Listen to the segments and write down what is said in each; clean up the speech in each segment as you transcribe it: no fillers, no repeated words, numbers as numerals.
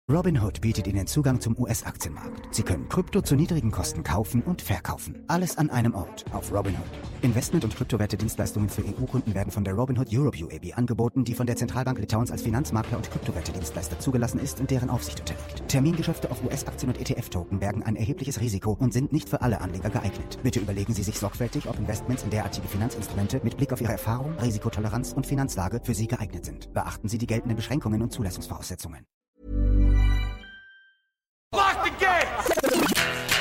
Robinhood bietet Ihnen Zugang zum US-Aktienmarkt. Sie können Krypto zu niedrigen Kosten kaufen und verkaufen. Alles an einem Ort auf Robinhood. Investment- und Kryptowerte-Dienstleistungen für EU-Kunden werden von der Robinhood Europe UAB angeboten, die von der Zentralbank Litauens als Finanzmakler und Kryptowerte-Dienstleister zugelassen ist und deren Aufsicht unterliegt. Termingeschäfte auf US-Aktien und ETF-Token bergen ein erhebliches Risiko und sind nicht für alle Anleger geeignet. Bitte überlegen Sie sich sorgfältig, ob Investments in derartige Finanzinstrumente mit Blick auf Ihre Erfahrung, Risikotoleranz und Finanzlage für Sie geeignet sind. Beachten Sie die geltenden Beschränkungen und Zulassungsvoraussetzungen. Lock the gate!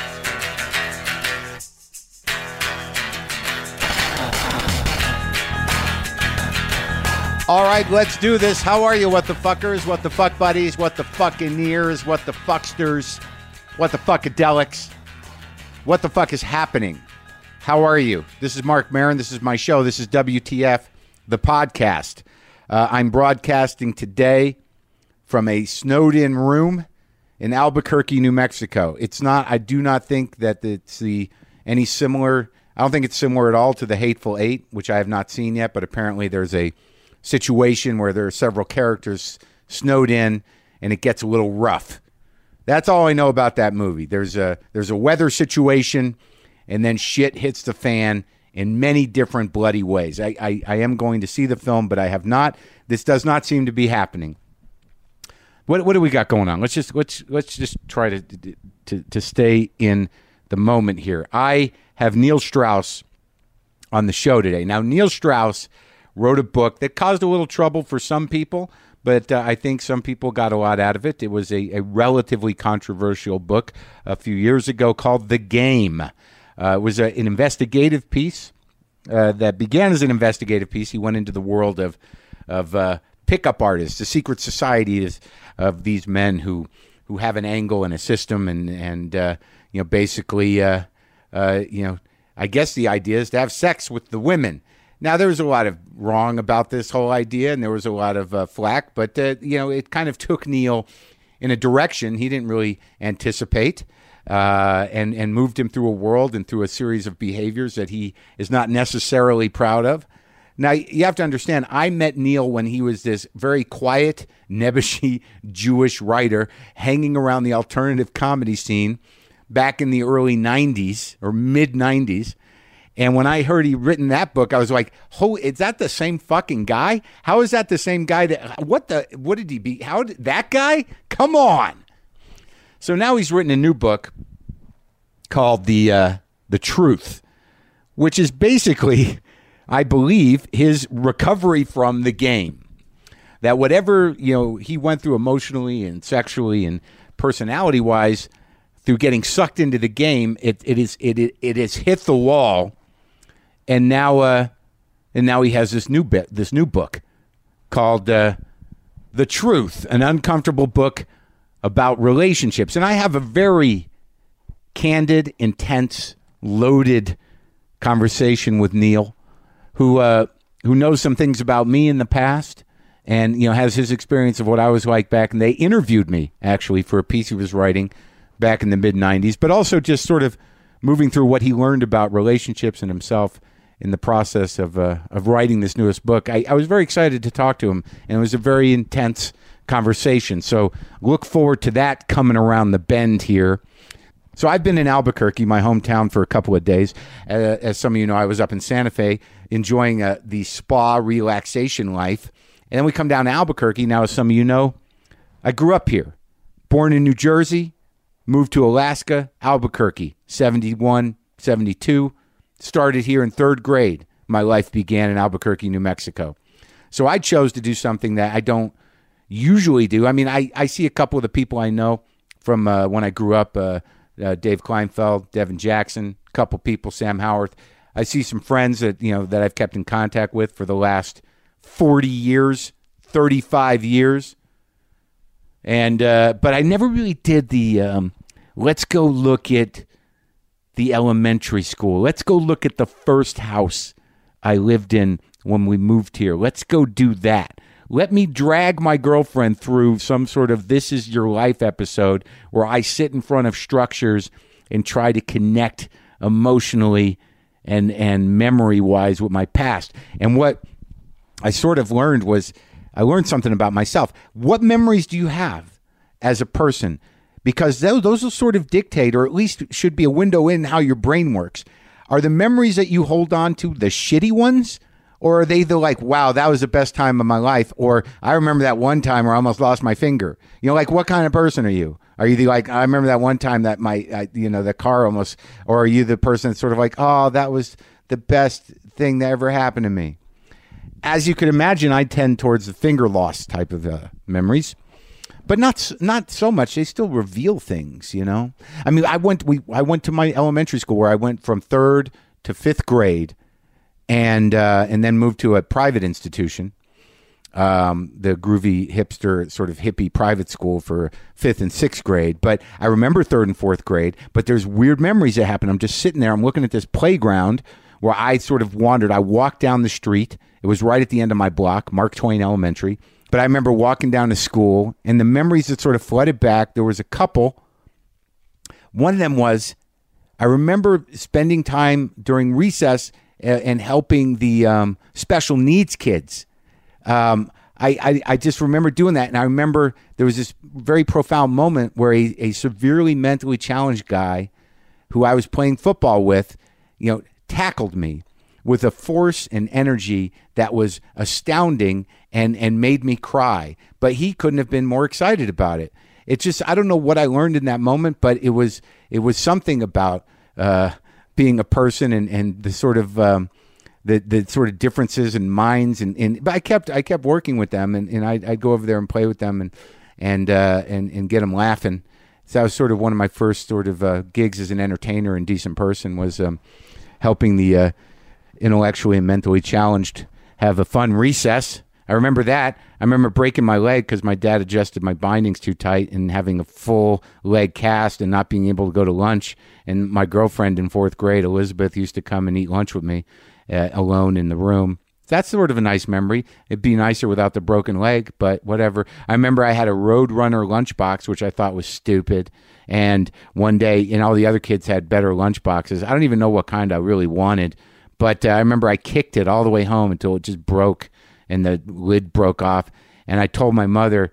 All right, let's do this. How are you, what the fuckers, what the fuck buddies, what the fucking ears, what the fucksters, what the fuckadelics? What the fuck is happening? How are you? This is Mark Maron. This is my show. This is WTF, the podcast. I'm broadcasting today from a snowed-in room in Albuquerque, New Mexico. It's not, I do not think that it's any similar, I don't think it's similar at all to The Hateful Eight, which I have not seen yet, but apparently there's a situation where there are several characters snowed in and it gets a little rough. That's all I know about that movie. There's a weather situation and then shit hits the fan in many different bloody ways. I am going to see the film, but I have not. This does not seem to be happening. What do we got going on? Let's just try to stay in the moment here. I have Neil Strauss on the show today. Now, Neil Strauss wrote a book that caused a little trouble for some people, but I think some people got a lot out of it. It was a relatively controversial book a few years ago called The Game. It was an investigative piece that began as an investigative piece. He went into the world of pickup artists, the secret societies of these men who have an angle and a system, and basically, I guess the idea is to have sex with the women. Now, there was a lot of wrong about this whole idea, and there was a lot of flack, but it kind of took Neil in a direction he didn't really anticipate, and moved him through a world and through a series of behaviors that he is not necessarily proud of. Now, you have to understand, I met Neil when he was this very quiet, nebbishy Jewish writer hanging around the alternative comedy scene back in the early 90s or mid-90s. And when I heard he'd written that book, I was like, is that the same fucking guy? How is that the same guy? What did he be? That guy? Come on. So now he's written a new book called The Truth, which is basically, I believe, his recovery from the game. That whatever, he went through emotionally and sexually and personality-wise through getting sucked into the game, it has hit the wall, and now he has this new book called The Truth, an uncomfortable book about relationships. And I have a very candid, intense, loaded conversation with Neil, who knows some things about me in the past and, has his experience of what I was like back. And they interviewed me, actually, for a piece he was writing back in the mid-'90s, but also just sort of moving through what he learned about relationships and himself in the process of writing this newest book. I was very excited to talk to him, and it was a very intense conversation. So look forward to that coming around the bend here. So I've been in Albuquerque, my hometown, for a couple of days. As some of you know, I was up in Santa Fe enjoying the spa relaxation life. And then we come down to Albuquerque. Now, as some of you know, I grew up here. Born in New Jersey, moved to Alaska, Albuquerque, 71, 72. Started here in third grade. My life began in Albuquerque, New Mexico. So I chose to do something that I don't usually do. I mean, I see a couple of the people I know from when I grew up, Dave Kleinfeld, Devin Jackson, a couple people, Sam Howarth. I see some friends that that I've kept in contact with for the last 40 years, 35 years. And but I never really did the let's go look at the elementary school. Let's go look at the first house I lived in when we moved here. Let's go do that. Let me drag my girlfriend through some sort of This Is Your Life episode where I sit in front of structures and try to connect emotionally and memory-wise with my past. And what I sort of learned was I learned something about myself. What memories do you have? as a person? Because those will sort of dictate, or at least should be a window in how your brain works. Are the memories that you hold on to the shitty ones? Or are they the like, wow, that was the best time of my life? Or I remember that one time where I almost lost my finger. You know, like what kind of person are you? Are you the like, I remember that one time that the car almost, or are you the person that's sort of like, oh, that was the best thing that ever happened to me? As you could imagine, I tend towards the finger loss type of memories. But not so much. They still reveal things, you know. I mean, I went to my elementary school where I went from 3rd to 5th grade, and then moved to a private institution, the groovy hipster sort of hippie private school for 5th and 6th grade. But I remember 3rd and 4th grade. But there's weird memories that happen. I'm just sitting there. I'm looking at this playground where I sort of wandered. I walked down the street. It was right at the end of my block, Mark Twain Elementary. But I remember walking down to school, and the memories that sort of flooded back, there was a couple. One of them was, I remember spending time during recess and helping the special needs kids. I just remember doing that, and I remember there was this very profound moment where a severely mentally challenged guy who I was playing football with, you know, tackled me with a force and energy that was astounding and made me cry. But he couldn't have been more excited about it. It's just, I don't know what I learned in that moment, but it was something about being a person and the sort of the sort of differences in minds but I kept working with them and I'd go over there and play with them and get them laughing. So that was sort of one of my first sort of gigs as an entertainer and decent person, was helping the intellectually and mentally challenged have a fun recess. I remember that. I remember breaking my leg because my dad adjusted my bindings too tight and having a full leg cast and not being able to go to lunch. And my girlfriend in 4th grade, Elizabeth, used to come and eat lunch with me alone in the room. That's sort of a nice memory. It'd be nicer without the broken leg, but whatever. I remember I had a Roadrunner lunchbox, which I thought was stupid. And one day, and all the other kids had better lunchboxes. I don't even know what kind I really wanted. But I remember I kicked it all the way home until it just broke and the lid broke off. And I told my mother,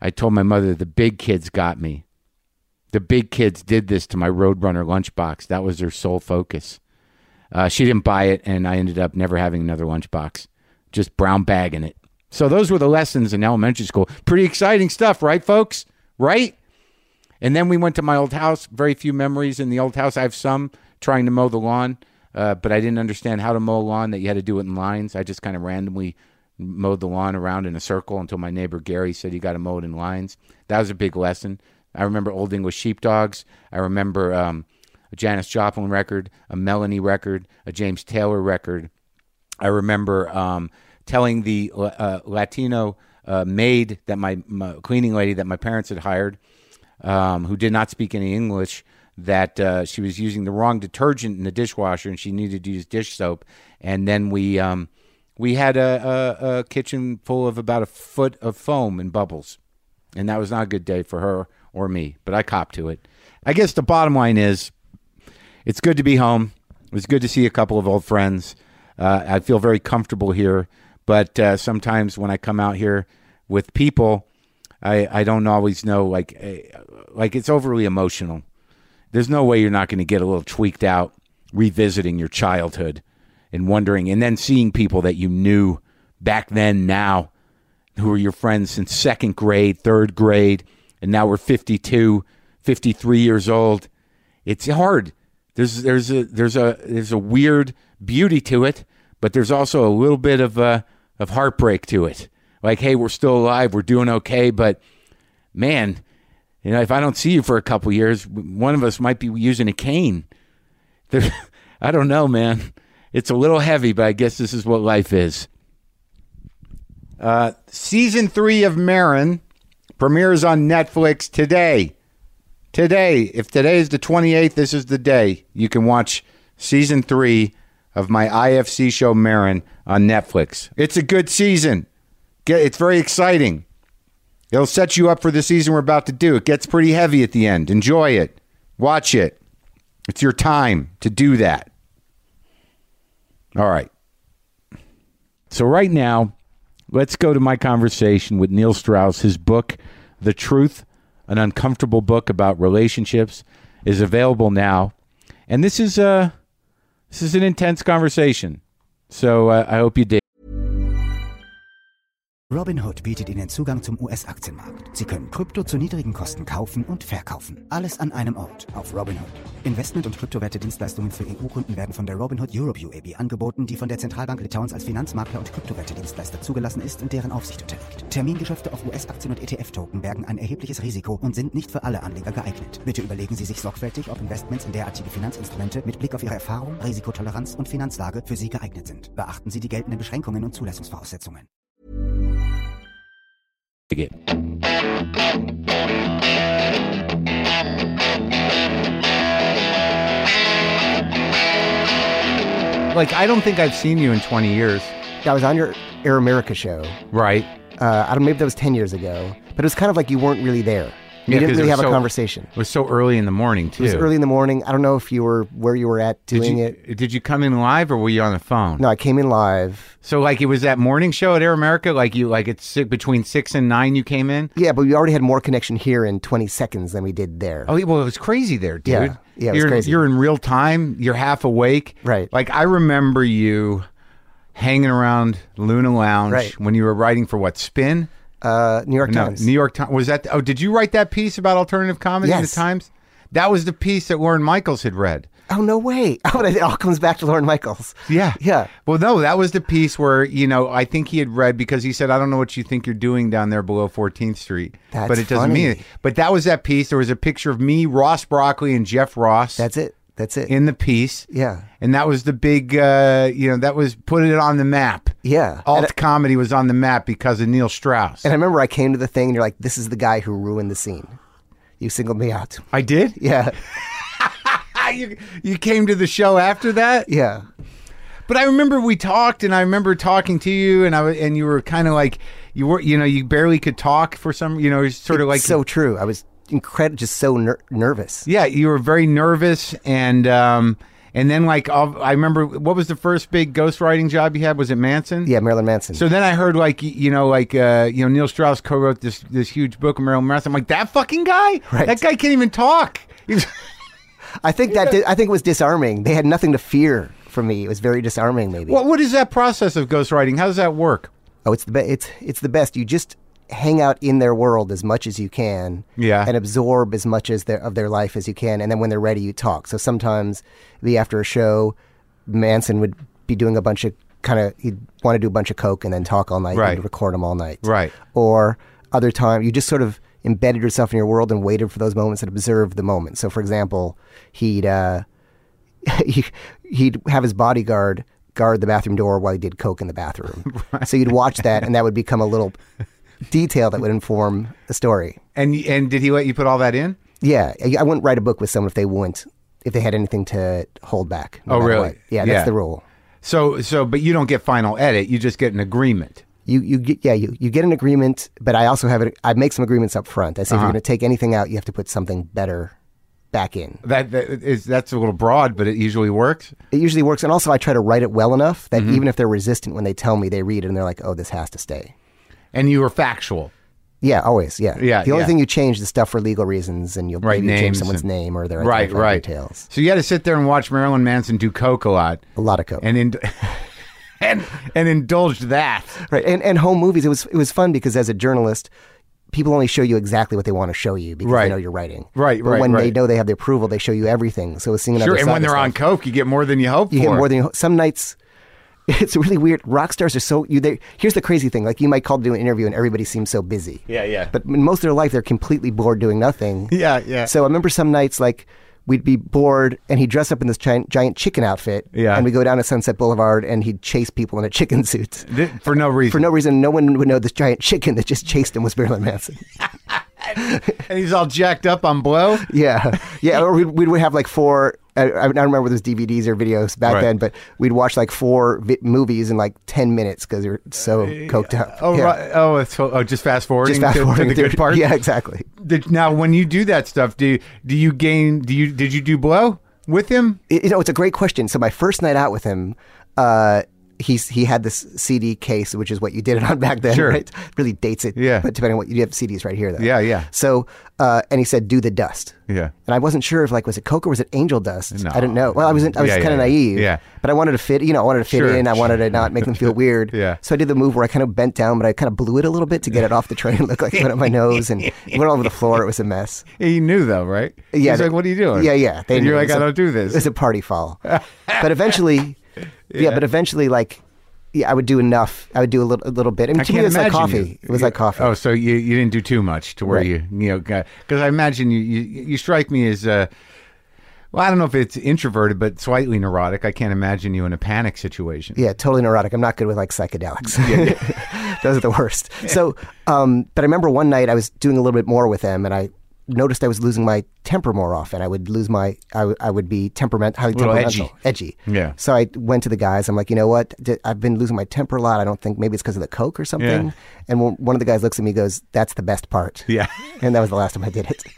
the big kids got me. The big kids did this to my Roadrunner lunchbox. That was their sole focus. She didn't buy it, and I ended up never having another lunchbox, just brown bagging it. So those were the lessons in elementary school. Pretty exciting stuff, right, folks? Right? And then we went to my old house. Very few memories in the old house. I have some trying to mow the lawn. But I didn't understand how to mow a lawn, that you had to do it in lines. I just kind of randomly mowed the lawn around in a circle until my neighbor Gary said you got to mow it in lines. That was a big lesson. I remember Old English Sheepdogs. I remember a Janis Joplin record, a Melanie record, a James Taylor record. I remember telling the Latino maid, that my cleaning lady that my parents had hired, who did not speak any English, that she was using the wrong detergent in the dishwasher and she needed to use dish soap. And then we had a kitchen full of about a foot of foam and bubbles. And that was not a good day for her or me, but I copped to it. I guess the bottom line is, it's good to be home. It was good to see a couple of old friends. I feel very comfortable here, but sometimes when I come out here with people, I don't always know, like it's overly emotional. There's no way you're not going to get a little tweaked out revisiting your childhood and wondering, and then seeing people that you knew back then now who were your friends since 2nd grade, 3rd grade, and now we're 52, 53 years old. It's hard. There's a weird beauty to it, but there's also a little bit of heartbreak to it. Like, hey, we're still alive, we're doing okay, but man, you know, if I don't see you for a couple years, one of us might be using a cane. I don't know, man. It's a little heavy, but I guess this is what life is. Season 3 of Maron premieres on Netflix today. Today. If today is the 28th, this is the day. You can watch Season 3 of my IFC show Maron on Netflix. It's a good season. It's very exciting. It'll set you up for the season we're about to do. It gets pretty heavy at the end. Enjoy it. Watch it. It's your time to do that. All right. So right now, let's go to my conversation with Neil Strauss, his book, The Truth an uncomfortable book about relationships, is available now. And this is an intense conversation. So I hope you dig. Robinhood bietet Ihnen Zugang zum US-Aktienmarkt. Sie können Krypto zu niedrigen Kosten kaufen und verkaufen. Alles an einem Ort auf Robinhood. Investment- und Kryptowerte-Dienstleistungen für EU-Kunden werden von der Robinhood Europe UAB angeboten, die von der Zentralbank Litauens als Finanzmakler und Kryptowerte-Dienstleister zugelassen ist und deren Aufsicht unterliegt. Termingeschäfte auf US-Aktien und ETF-Token bergen ein erhebliches Risiko und sind nicht für alle Anleger geeignet. Bitte überlegen Sie sich sorgfältig, ob Investments in derartige Finanzinstrumente mit Blick auf Ihre Erfahrung, Risikotoleranz und Finanzlage für Sie geeignet sind. Beachten Sie die geltenden Beschränkungen und Zulassungsvoraussetzungen. Like, I don't think I've seen you in 20 years. Yeah, I was on your Air America show. Right. I don't. Maybe that was 10 years ago. But it was kind of like you weren't really there. You didn't really have a conversation. It was so early in the morning, too. It was early in the morning. I don't know if you were where you were at doing it. Did you come in live or were you on the phone? No, I came in live. So, like, it was that morning show at Air America? Like, it's between 6 and 9 you came in? Yeah, but we already had more connection here in 20 seconds than we did there. Oh, well, it was crazy there, dude. Yeah, it was crazy. You're in real time. You're half awake. Right. Like, I remember you hanging around Luna Lounge when you were writing for what, Spin? New York Times. New York Times. Was that? Oh, did you write that piece about alternative comedy in the Times? That was the piece that Lorne Michaels had read. Oh, no way. Oh, it all comes back to Lorne Michaels. Yeah. Yeah. Well, no, that was the piece where, I think he had read because he said, I don't know what you think you're doing down there below 14th Street. That's but it doesn't funny. mean it. But that was that piece. There was a picture of me, Ross Broccoli, and Jeff Ross. That's it. In the piece. Yeah. And that was the big, that was putting it on the map. Yeah. Alt comedy was on the map because of Neil Strauss. And I remember I came to the thing and you're like, this is the guy who ruined the scene. You singled me out. I did? Yeah. You came to the show after that? Yeah. But I remember we talked, and I remember talking to you, and you were kind of like, you barely could talk for some, sort of like. So true. I was just so nervous. Yeah, you were very nervous, and then like I remember, what was the first big ghostwriting job you had? Was it Manson? Yeah, Marilyn Manson. So then I heard Neil Strauss co-wrote this huge book of Marilyn Manson. I'm like, that fucking guy? Right. That guy can't even talk. I think it was disarming. They had nothing to fear from me. It was very disarming, maybe. Well, what is that process of ghostwriting? How does that work? Oh, it's the best. You just hang out in their world as much as you can, and absorb as much of their life as you can, and then when they're ready, you talk. So sometimes, after a show, Manson would be doing he'd want to do a bunch of coke and then talk all night, and record them all night, right? Or other time, you just sort of embedded yourself in your world and waited for those moments and observed the moment. So, for example, he'd have his bodyguard guard the bathroom door while he did coke in the bathroom. Right. So you'd watch that, and that would become a little detail that would inform the story. And did he let you put all that in? Yeah, I wouldn't write a book with someone if they had anything to hold back. Oh, really? What. Yeah, that's the rule. So, but you don't get final edit. You just get an agreement. You get an agreement, but I also I make some agreements up front. I say if you're going to take anything out, you have to put something better back in. That's a little broad, but it usually works. It usually works, and also I try to write it well enough that even if they're resistant when they tell me, they read it and they're like, "Oh, this has to stay." And you are factual. Yeah, always. Yeah. Yeah. The only thing you change is stuff for legal reasons, and you'll maybe change someone's name or their details. So you had to sit there and watch Marilyn Manson do coke a lot of coke, and indulge that. Right. And home movies. It was fun because as a journalist, people only show you exactly what they want to show you because they know you're writing. Right. But when they know they have the approval, they show you everything. So seeing another side. And when they're on coke, you get more than you hope for. You get more than you hope. Some nights. It's really weird. Rock stars are so here's the crazy thing. Like you might call to do an interview and everybody seems so busy. Yeah. But in most of their life, they're completely bored doing nothing. Yeah. So I remember some nights like we'd be bored and he'd dress up in this giant chicken outfit. Yeah. And we'd go down to Sunset Boulevard and he'd chase people in a chicken suit. For no reason. For no reason. No one would know this giant chicken that just chased him was Marilyn Manson. And he's all jacked up on blow? Yeah. Or we would have like four. I don't remember those DVDs or videos back then, but we'd watch like four movies in like 10 minutes because you're so coked up. Oh, yeah. Right. Oh, just fast forwarding, to the good part? Yeah, exactly. Now, when you do that stuff, did you do blow with him? It's a great question. So my first night out with him, he had this CD case, which is what you did it on back then, right? Really dates it. Yeah. But depending on what you have CDs right here, though. Yeah. So, and he said, "Do the dust." Yeah. And I wasn't sure if was it Coke or was it Angel Dust? No. I didn't know. Well, I was kind of naive. Yeah. But I wanted to fit. I wanted to fit in. I wanted to not make them feel weird. Yeah. So I did the move where I kind of bent down, but I kind of blew it a little bit to get it off the tray and look like it went up my nose, and it went all over the floor. It was a mess. He knew though, right? Yeah. He's like, "What are you doing?" Yeah. And you're like, "I don't do this." It was a party foul. But eventually, I would do enough. I would do a little bit. I mean, to me, it was like coffee. It was like coffee. Oh, so you didn't do too much to where because I imagine you strike me as well, I don't know if it's introverted, but slightly neurotic. I can't imagine you in a panic situation. Yeah, totally neurotic. I'm not good with psychedelics. Those are the worst. So, but I remember one night I was doing a little bit more with them, and I noticed I was losing my temper more often. I would lose I would be highly temperamental. Edgy. Yeah. So I went to the guys. I'm like, you know what? I've been losing my temper a lot. I don't think maybe it's because of the Coke or something. Yeah. And one of the guys looks at me and goes, "That's the best part." Yeah. And that was the last time I did it.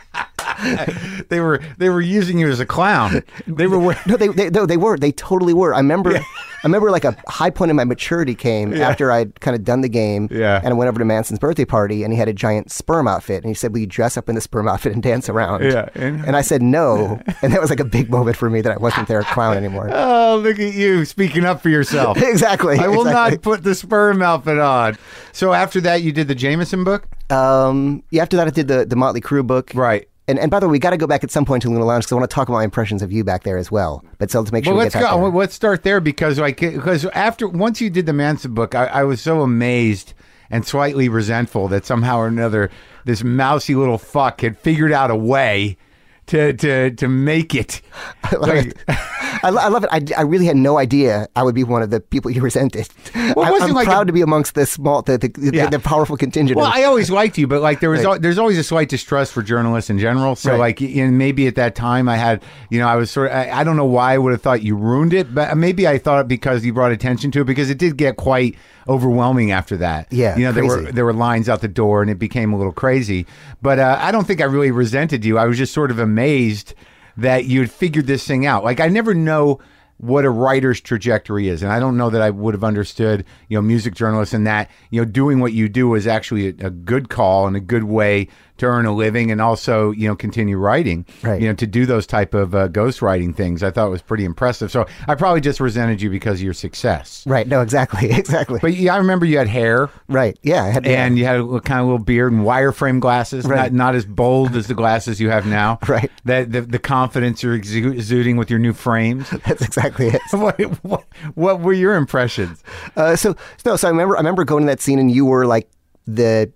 They were using you as a clown. They were They totally were. I remember like a high point in my maturity came after I'd kind of done the game. Yeah. And I went over to Manson's birthday party, and he had a giant sperm outfit, and he said, "Will you dress up in the sperm outfit and dance around?" Yeah. And I said no, and that was like a big moment for me that I wasn't their clown anymore. Oh, look at you speaking up for yourself. Exactly. I will not put the sperm outfit on. So after that, you did the Jameson book? After that, I did the Motley Crue book. Right. And by the way, we got to go back at some point to Luna Lounge because I want to talk about my impressions of you back there as well. But so let's make sure we get back there. Let's start there because once you did the Manson book, I was so amazed and slightly resentful that somehow or another this mousy little fuck had figured out a way to make it. I love it. I really had no idea I would be one of the people you resented. Well, I'm proud to be amongst the powerful contingent. Well, I always liked you, but there's always a slight distrust for journalists in general. So maybe at that time I had, I was sort of, I don't know why I would have thought you ruined it, but maybe I thought it because you brought attention to it, because it did get quite overwhelming after that. Yeah, there were lines out the door and it became a little crazy. But I don't think I really resented you. I was just sort of amazed that you'd figured this thing out. Like, I never know what a writer's trajectory is, and I don't know that I would have understood, music journalists, and that, doing what you do is actually a good call and a good way to earn a living, and also, continue writing, right. To do those type of ghostwriting things. I thought it was pretty impressive. So I probably just resented you because of your success. Right. No, exactly. But I remember you had hair. Right. Yeah. I had, and you had a kind of little beard and wireframe glasses, right. not as bold as the glasses you have now. Right. The confidence you're exuding with your new frames. That's exactly it. What were your impressions? So I remember going to that scene, and you were like the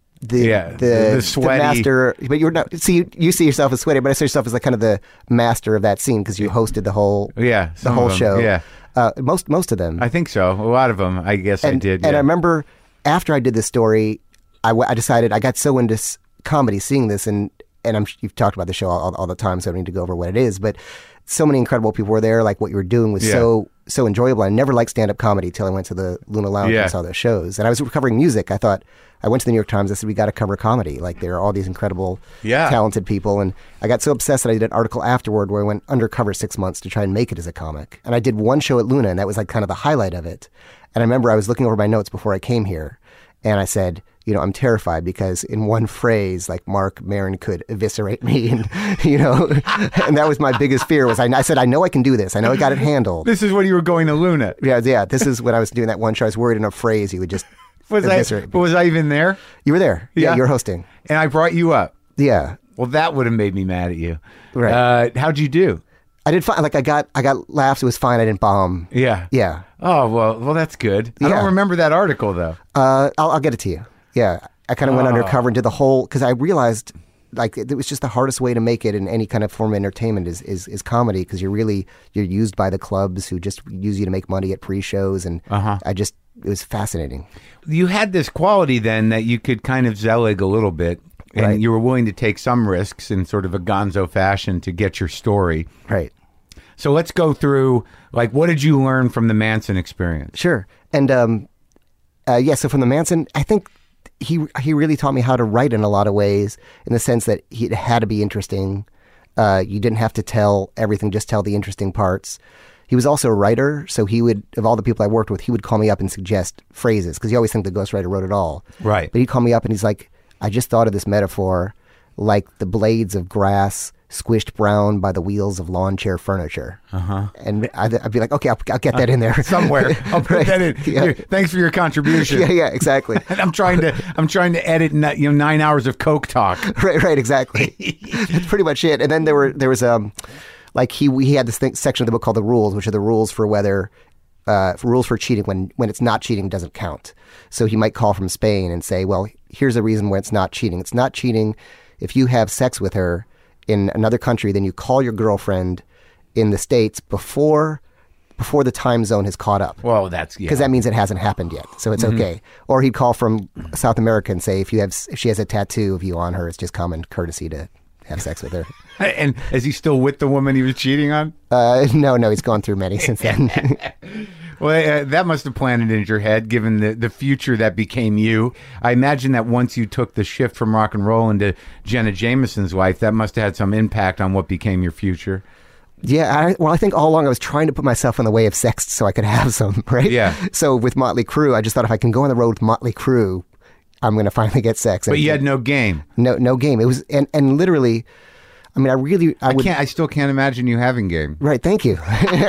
sweaty master, but you were not. See, you see yourself as sweaty, but I see yourself as like kind of the master of that scene because you hosted the whole show. Yeah, most of them. I think so. A lot of them, I guess, I did. And I remember after I did this story, I decided I got so into comedy, seeing this, and you've talked about the show all the time, so I don't need to go over what it is, but so many incredible people were there. Like, what you were doing was so enjoyable. I never liked stand-up comedy till I went to the Luna Lounge and saw those shows. And I was covering music. I went to the New York Times. I said, we got to cover comedy. Like, there are all these incredible, talented people. And I got so obsessed that I did an article afterward where I went undercover 6 months to try and make it as a comic. And I did one show at Luna, and that was like kind of the highlight of it. And I remember I was looking over my notes before I came here, and I said, I'm terrified because in one phrase, like, Marc Maron could eviscerate me, and and that was my biggest fear. Was I said, I know I can do this. I know I got it handled. This is when you were going to Luna. Yeah. This is when I was doing that one show. I was worried in a phrase he would just eviscerate me. Was I even there? You were there. Yeah, you were hosting. And I brought you up. Yeah. Well, that would have made me mad at you. Right. How'd you do? I did fine. Like, I got laughs. It was fine. I didn't bomb. Yeah. Yeah. Oh, well, that's good. I don't remember that article though. I'll get it to you. Yeah. I kind of went undercover and did the whole, because I realized, like, it was just the hardest way to make it in any kind of form of entertainment is comedy, because you're used by the clubs who just use you to make money at pre-shows, and it was fascinating. You had this quality then that you could kind of zelig a little bit, and you were willing to take some risks in sort of a gonzo fashion to get your story. Right. So let's go through, like, what did you learn from the Manson experience? Sure. And so from the Manson, I think he really taught me how to write in a lot of ways, in the sense that it had to be interesting. You didn't have to tell everything, just tell the interesting parts. he was also a writer, so he would, of all the people I worked with, he would call me up and suggest phrases, because you always think the ghostwriter wrote it all. Right. But he'd call me up and he's like, I just thought of this metaphor, like the blades of grass squished brown by the wheels of lawn chair furniture. And I'd be like, okay, I'll get that in there somewhere. I'll put that in. Yeah. Thanks for your contribution. Yeah, exactly. And I'm trying to edit 9 hours of Coke talk. Right, exactly. That's pretty much it. And then there was like he had this section of the book called The Rules, which are the rules for whether rules for cheating when it's not cheating doesn't count. So he might call from Spain and say, well, here's a reason why it's not cheating. It's not cheating if you have sex with her in another country, then you call your girlfriend in the States before the time zone has caught up. Well, that's because that means it hasn't happened yet, so it's okay. Or he'd call from South America and say, if she has a tattoo of you on her, it's just common courtesy to have sex with her. And is he still with the woman he was cheating on? No, he's gone through many since then. Well, that must have planted in your head, given the future that became you. I imagine that once you took the shift from rock and roll into Jenna Jameson's life, that must have had some impact on what became your future. Yeah, I think all along I was trying to put myself in the way of sex so I could have some, right? Yeah. So with Motley Crue, I just thought if I can go on the road with Motley Crue, I'm going to finally get sex. But you had no game. No game. It was, and literally, I mean, I still can't imagine you having game. Right. Thank you.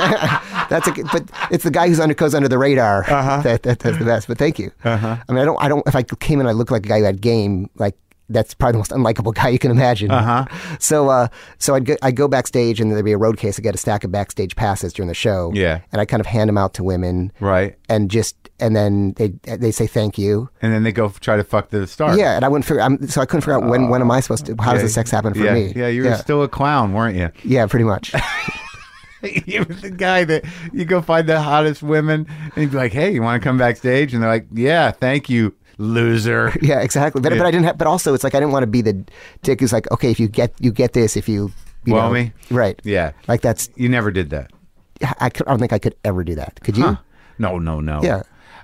But it's the guy who goes under the radar. That's the best. But thank you. I mean, I don't. If I came in, I looked like a guy who had game. Like that's probably the most unlikable guy you can imagine. So I'd go backstage, and there'd be a road case. I get a stack of backstage passes during the show. Yeah. And I kind of hand them out to women. Right. And then they say thank you. And then they go try to fuck the star. Yeah, and I wouldn't figure. So I couldn't figure out when am I supposed to? How does the sex happen for me? Yeah, you were still a clown, weren't you? Yeah, pretty much. You were the guy that you go find the hottest women, and you'd be like, "Hey, you want to come backstage?" And they're like, "Yeah, thank you, loser." Yeah, exactly. But I didn't have. But also, it's like I didn't want to be the dick who's like, "Okay, if you get this, if you know me, right? Yeah, like that's you never did that. I don't think I could ever do that. Could you? Huh. No. Yeah.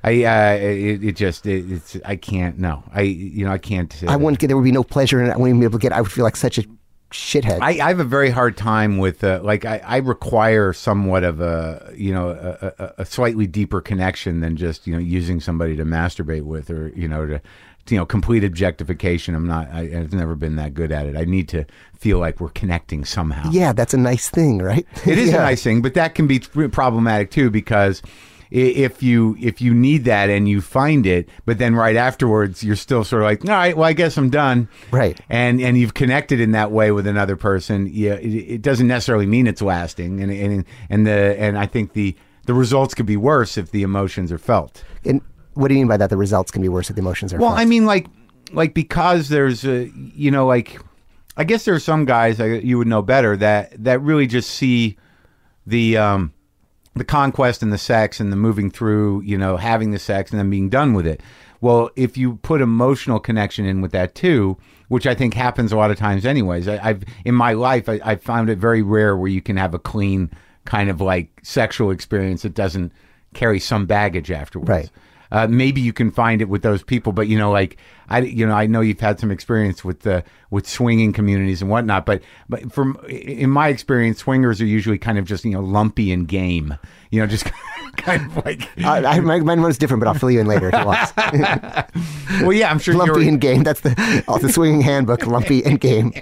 I can't. No, I can't. I wouldn't get. There would be no pleasure in it. I wouldn't be able to get. I would feel like such a shithead. I have a very hard time with I require somewhat of a slightly deeper connection than just using somebody to masturbate with, or to complete objectification. I've never been that good at it. I need to feel like we're connecting somehow. Yeah, that's a nice thing, right? It is a nice thing, but that can be problematic too, because if you need that and you find it, but then right afterwards you're still sort of like, all right, well, I guess I'm done. Right. And you've connected in that way with another person. Yeah, it doesn't necessarily mean it's lasting. And I think the results could be worse if the emotions are felt. And what do you mean by that? The results can be worse if the emotions are felt? Well, I mean, like because there's I guess there are some guys you would know better that really just see the conquest and the sex and the moving through, having the sex and then being done with it. Well, if you put emotional connection in with that too, which I think happens a lot of times anyways, in my life, I found it very rare where you can have a clean kind of like sexual experience that doesn't carry some baggage afterwards. Right. Maybe you can find it with those people, but I know you've had some experience with swinging communities and whatnot, but in my experience, swingers are usually kind of just lumpy and game, just kind of like. Mine was different, but I'll fill you in later if you want. Well, yeah, I'm sure lumpy and game. That's the swinging handbook. Lumpy and game.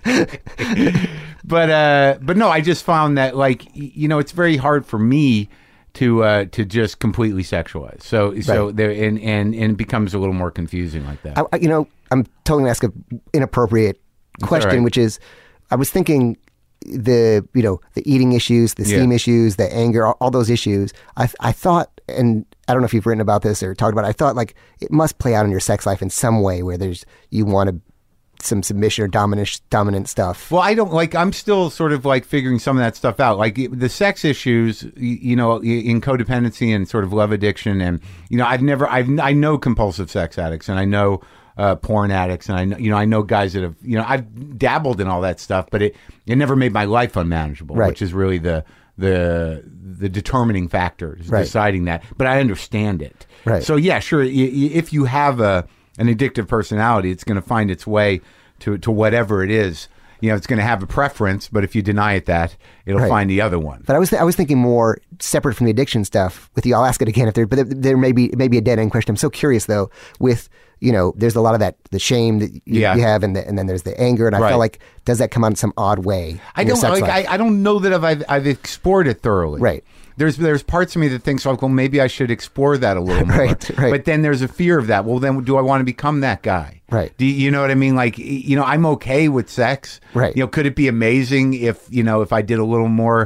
But no, I just found that it's very hard for me to just completely sexualize. So there and it becomes a little more confusing like that. I'm totally going to ask an inappropriate question, which is, I was thinking the eating issues, the steam issues, the anger, all those issues. I thought, and I don't know if you've written about this or talked about it, I thought like it must play out in your sex life in some way where you want to some submission or dominant stuff. Well, I'm still sort of like figuring some of that stuff out. Like the sex issues, in codependency and sort of love addiction. And, I know compulsive sex addicts, and I know porn addicts, and I know guys that have, I've dabbled in all that stuff, but it never made my life unmanageable, which is really the determining factor, is deciding that. But I understand it. Right. So yeah, sure. If you have an addictive personality, it's going to find its way to whatever it is. it's going to have a preference, but if you deny it that, it'll find the other one. But I was thinking more separate from the addiction stuff with you. I'll ask it again but there may be a dead end question. I'm so curious though with, there's a lot of that, the shame that you have, and then there's the anger, and I feel like, does that come out in some odd way? I don't know that I've explored it thoroughly. Right. There's parts of me that thinks, well, maybe I should explore that a little more. Right. But then there's a fear of that. Well, then do I want to become that guy? Right. Do you know what I mean? Like, I'm okay with sex. Right. Could it be amazing if I did a little more,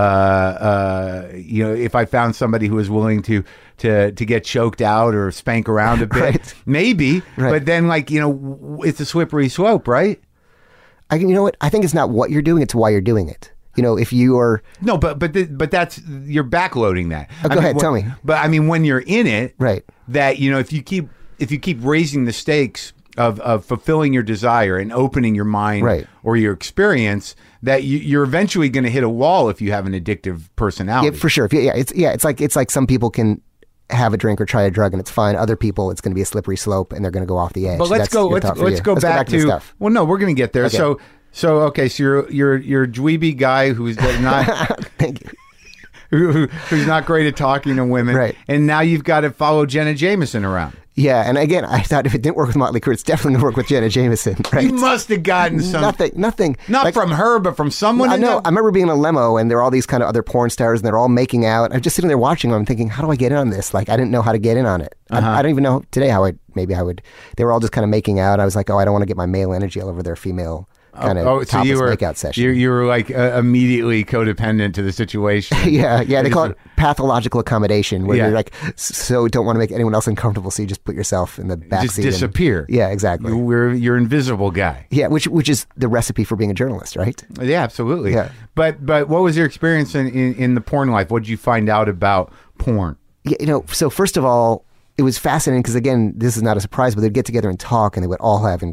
if I found somebody who was willing to get choked out or spank around a bit? Right. Maybe. Right. But then, it's a slippery slope, right? You know what? I think it's not what you're doing, it's why you're doing it. If you are... No, but that's... You're backloading that. Go ahead, tell me. But, I mean, when you're in it... Right. That, if you keep raising the stakes of fulfilling your desire and opening your mind or your experience, that you're eventually going to hit a wall if you have an addictive personality. Yeah, for sure. It's like some people can have a drink or try a drug and it's fine. Other people, it's going to be a slippery slope and they're going to go off the edge. But let's go back to stuff. Well, no, we're going to get there. Okay. So you're a dweeby guy who's not thank you, who's not great at talking to women, right? And now you've got to follow Jenna Jameson around. Yeah, and again, I thought if it didn't work with Motley Crue, it's definitely going to work with Jenna Jameson, right? You must have gotten some... Nothing. Not from her, but from someone. I know. I remember being in a limo, and there are all these kind of other porn stars, and they're all making out. I'm just sitting there watching them, I'm thinking, how do I get in on this? Like, I didn't know how to get in on it. I don't even know today how I would. They were all just kind of making out. I was like, I don't want to get my male energy all over their female... kind of topless makeout session. You were like immediately codependent to the situation. Yeah. They call it pathological accommodation, where you're like, so don't want to make anyone else uncomfortable, so you just put yourself in the backseat. Just disappear. Yeah, exactly. You're invisible guy. Yeah, which is the recipe for being a journalist, right? Yeah, absolutely. Yeah. But what was your experience in the porn life? What did you find out about porn? Yeah, so first of all, it was fascinating because, again, this is not a surprise, but they'd get together and talk, and they would all have,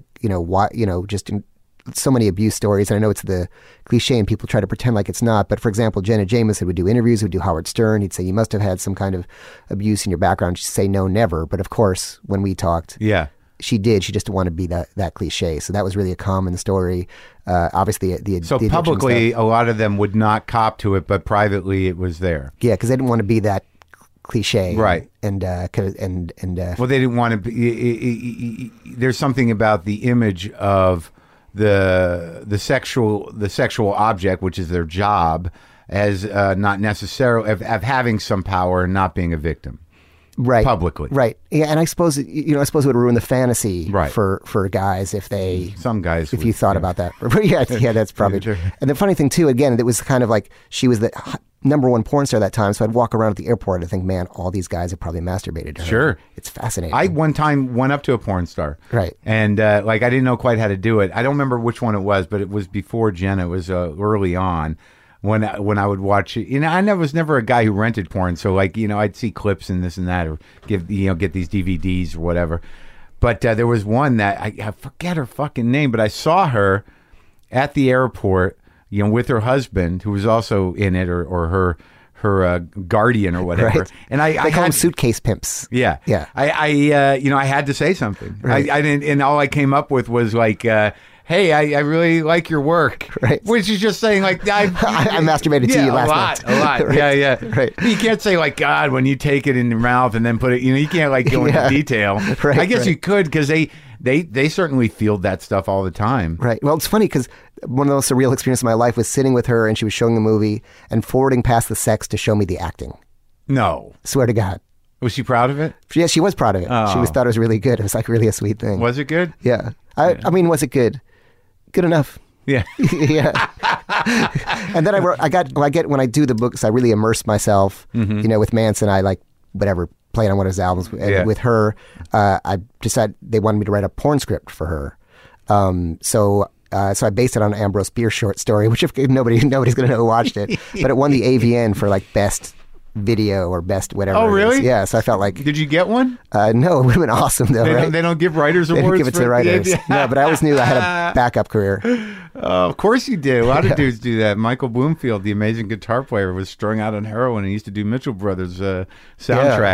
so many abuse stories, and I know it's the cliche and people try to pretend like it's not, but for example, Jenna Jameson would do interviews, would do Howard Stern, he'd say, you must have had some kind of abuse in your background. She'd say, no, never. But of course, when we talked, she did. She just didn't want to be that cliche. So that was really a common story. Obviously, So publicly, a lot of them would not cop to it, but privately it was there. Yeah, because they didn't want to be that cliche, right? And well, they didn't want to be. There's something about the image of the sexual object, which is their job, as not necessarily of having some power and not being a victim, right? Publicly, right? Yeah, and I suppose it would ruin the fantasy, right, for guys if you thought about that. yeah, that's probably true. And the funny thing too, again, it was kind of like she was the number one porn star at that time, so I'd walk around at the airport and think, man, all these guys have probably masturbated to her. Sure. It's fascinating. I one time went up to a porn star. Right. And I didn't know quite how to do it. I don't remember which one it was, but it was before Jenna. It was early on when I would watch it. I was never a guy who rented porn, so I'd see clips and this and that, or get these DVDs or whatever. But there was one that I forget her fucking name, but I saw her at the airport, with her husband, who was also in it, or her guardian or whatever. Right. And I call them suitcase pimps. Yeah. I had to say something. Right. I didn't, and all I came up with was like, hey, I really like your work. Right. Which is just saying like, I masturbated to you last night. A lot. Right. Yeah. Right. You can't say like, God, when you take it in your mouth and then put it, you can't like go into detail. Right. I guess you could, because they certainly field that stuff all the time. Right. Well, it's funny because one of the most surreal experiences of my life was sitting with her and she was showing the movie and forwarding past the sex to show me the acting. No. Swear to God. Was she proud of it? Yeah, she was proud of it. Oh. She thought it was really good. It was like really a sweet thing. Was it good? Yeah. I mean, was it good? Good enough. Yeah. Yeah. And then when I do the books, I really immerse myself, with Manson. I like whatever, playing on one of his albums. And with her, I decided they wanted me to write a porn script for her. So I based it on an Ambrose Bierce short story, which if nobody's going to know who watched it, but it won the AVN for like best video or best whatever. Oh, really? Yeah. So I felt like. Did you get one? No, it would have been awesome though. They don't give writers awards. They don't give it to the writers. No, but I always knew I had a backup career. Of course you did. A lot of dudes do that. Michael Bloomfield, the amazing guitar player, was strung out on heroin and used to do Mitchell Brothers soundtracks.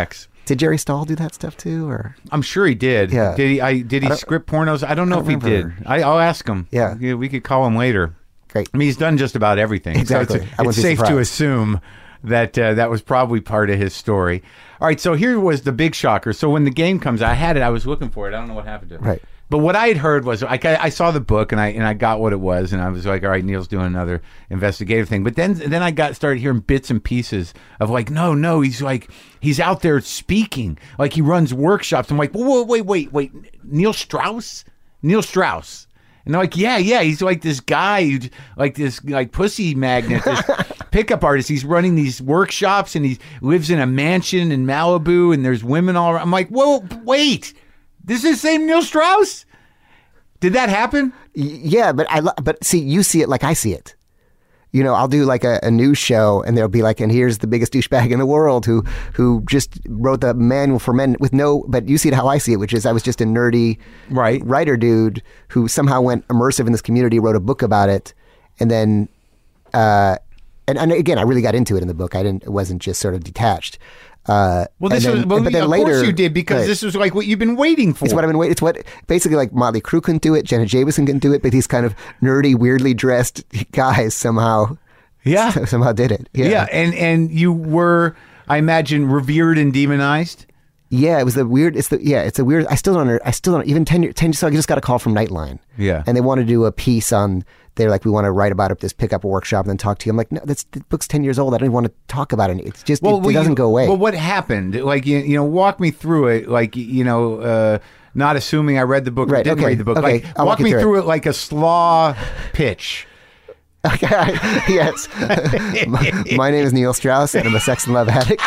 Did Jerry Stahl do that stuff too, or? I'm sure he did. Yeah. Did he script pornos? I don't know if he did. I'll ask him. Yeah. We could call him later. Great. I mean, he's done just about everything. Exactly. So it's safe to assume that that was probably part of his story. All right, so here was the big shocker. So when the game comes, I was looking for it. I don't know what happened to it. Right. But what I had heard was, I saw the book and I got what it was, and I was like, all right, Neil's doing another investigative thing. But then I started hearing bits and pieces of like, no, he's out there speaking, like he runs workshops. I'm like, wait, Neil Strauss. And they're like, yeah, he's like this guy, like this like pussy magnet, this pickup artist. He's running these workshops and he lives in a mansion in Malibu and there's women all around. I'm like, whoa, wait, this is the same Neil Strauss? Did that happen? Yeah, but see, you see it like I see it. You know, I'll do like a news show and there'll be like, and here's the biggest douchebag in the world who just wrote the manual for men with but you see it how I see it, which is I was just a nerdy writer dude who somehow went immersive in this community, wrote a book about it. And then, and again, I really got into it in the book. It wasn't just sort of detached. Of course you did, because this was like what you've been waiting for. It's what I've been waiting. It's what basically like Motley Crue couldn't do it, Janet Jameson couldn't do it, but these kind of nerdy, weirdly dressed guys somehow did it. Yeah. And you were, I imagine, revered and demonized. Yeah, it was it's a weird. I still don't even 10 years. So I just got a call from Nightline. Yeah, and they want to do a piece on. They're like, we want to write about this pickup workshop and then talk to you. I'm like, no, the book's 10 years old. I don't even want to talk about it. It's just, it doesn't go away. Well, what happened? Like, walk me through it. Like, not assuming I read the book or didn't read the book. Okay, like, walk me through it like a slaw pitch. Okay, yes. My name is Neil Strauss and I'm a sex and love addict.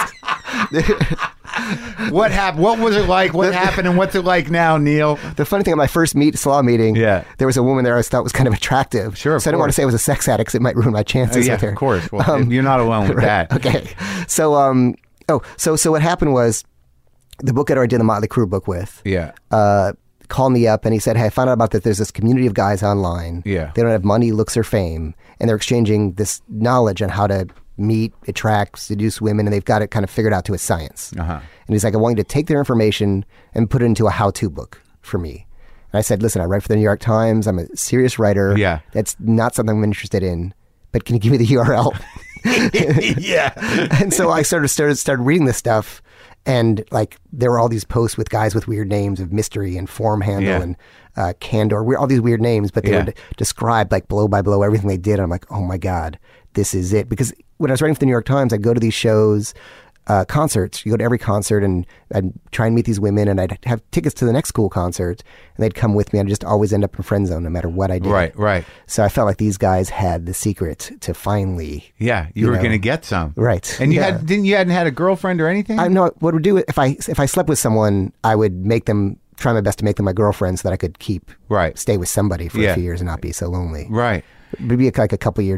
What happened? What was it like? What happened? And what's it like now, Neil? The funny thing, at my first slaw meeting, there was a woman there I thought was kind of attractive. Sure, so I didn't want to say I was a sex addict because it might ruin my chances with her. Of course. Well, you're not alone with that. Okay. So, so what happened was the book editor I did the Motley Crue book with. Yeah. Called me up and he said, hey, I found out about that there's this community of guys online. Yeah. They don't have money, looks, or fame, and they're exchanging this knowledge on how to meet, attract, seduce women, and they've got it kind of figured out to a science. Uh-huh. And he's like, I want you to take their information and put it into a how-to book for me. And I said, listen, I write for the New York Times. I'm a serious writer. Yeah. That's not something I'm interested in, but can you give me the URL? Yeah. And so I started reading this stuff. And like there were all these posts with guys with weird names of Mystery and Form Handle and Candor, all these weird names, but they would describe like blow by blow everything they did. And I'm like, oh my God, this is it. Because when I was writing for the New York Times, I'd go to these shows, concerts. You go to every concert and I'd try and meet these women and I'd have tickets to the next cool concert and they'd come with me and I'd just always end up in friend zone no matter what I did. Right. So I felt like these guys had the secret to finally. Yeah, you were going to get some. Right. And you hadn't had a girlfriend or anything? I know what would do it if I slept with someone, I would try my best to make them my girlfriend so that I could stay with somebody for a few years and not be so lonely. Right. It'd be like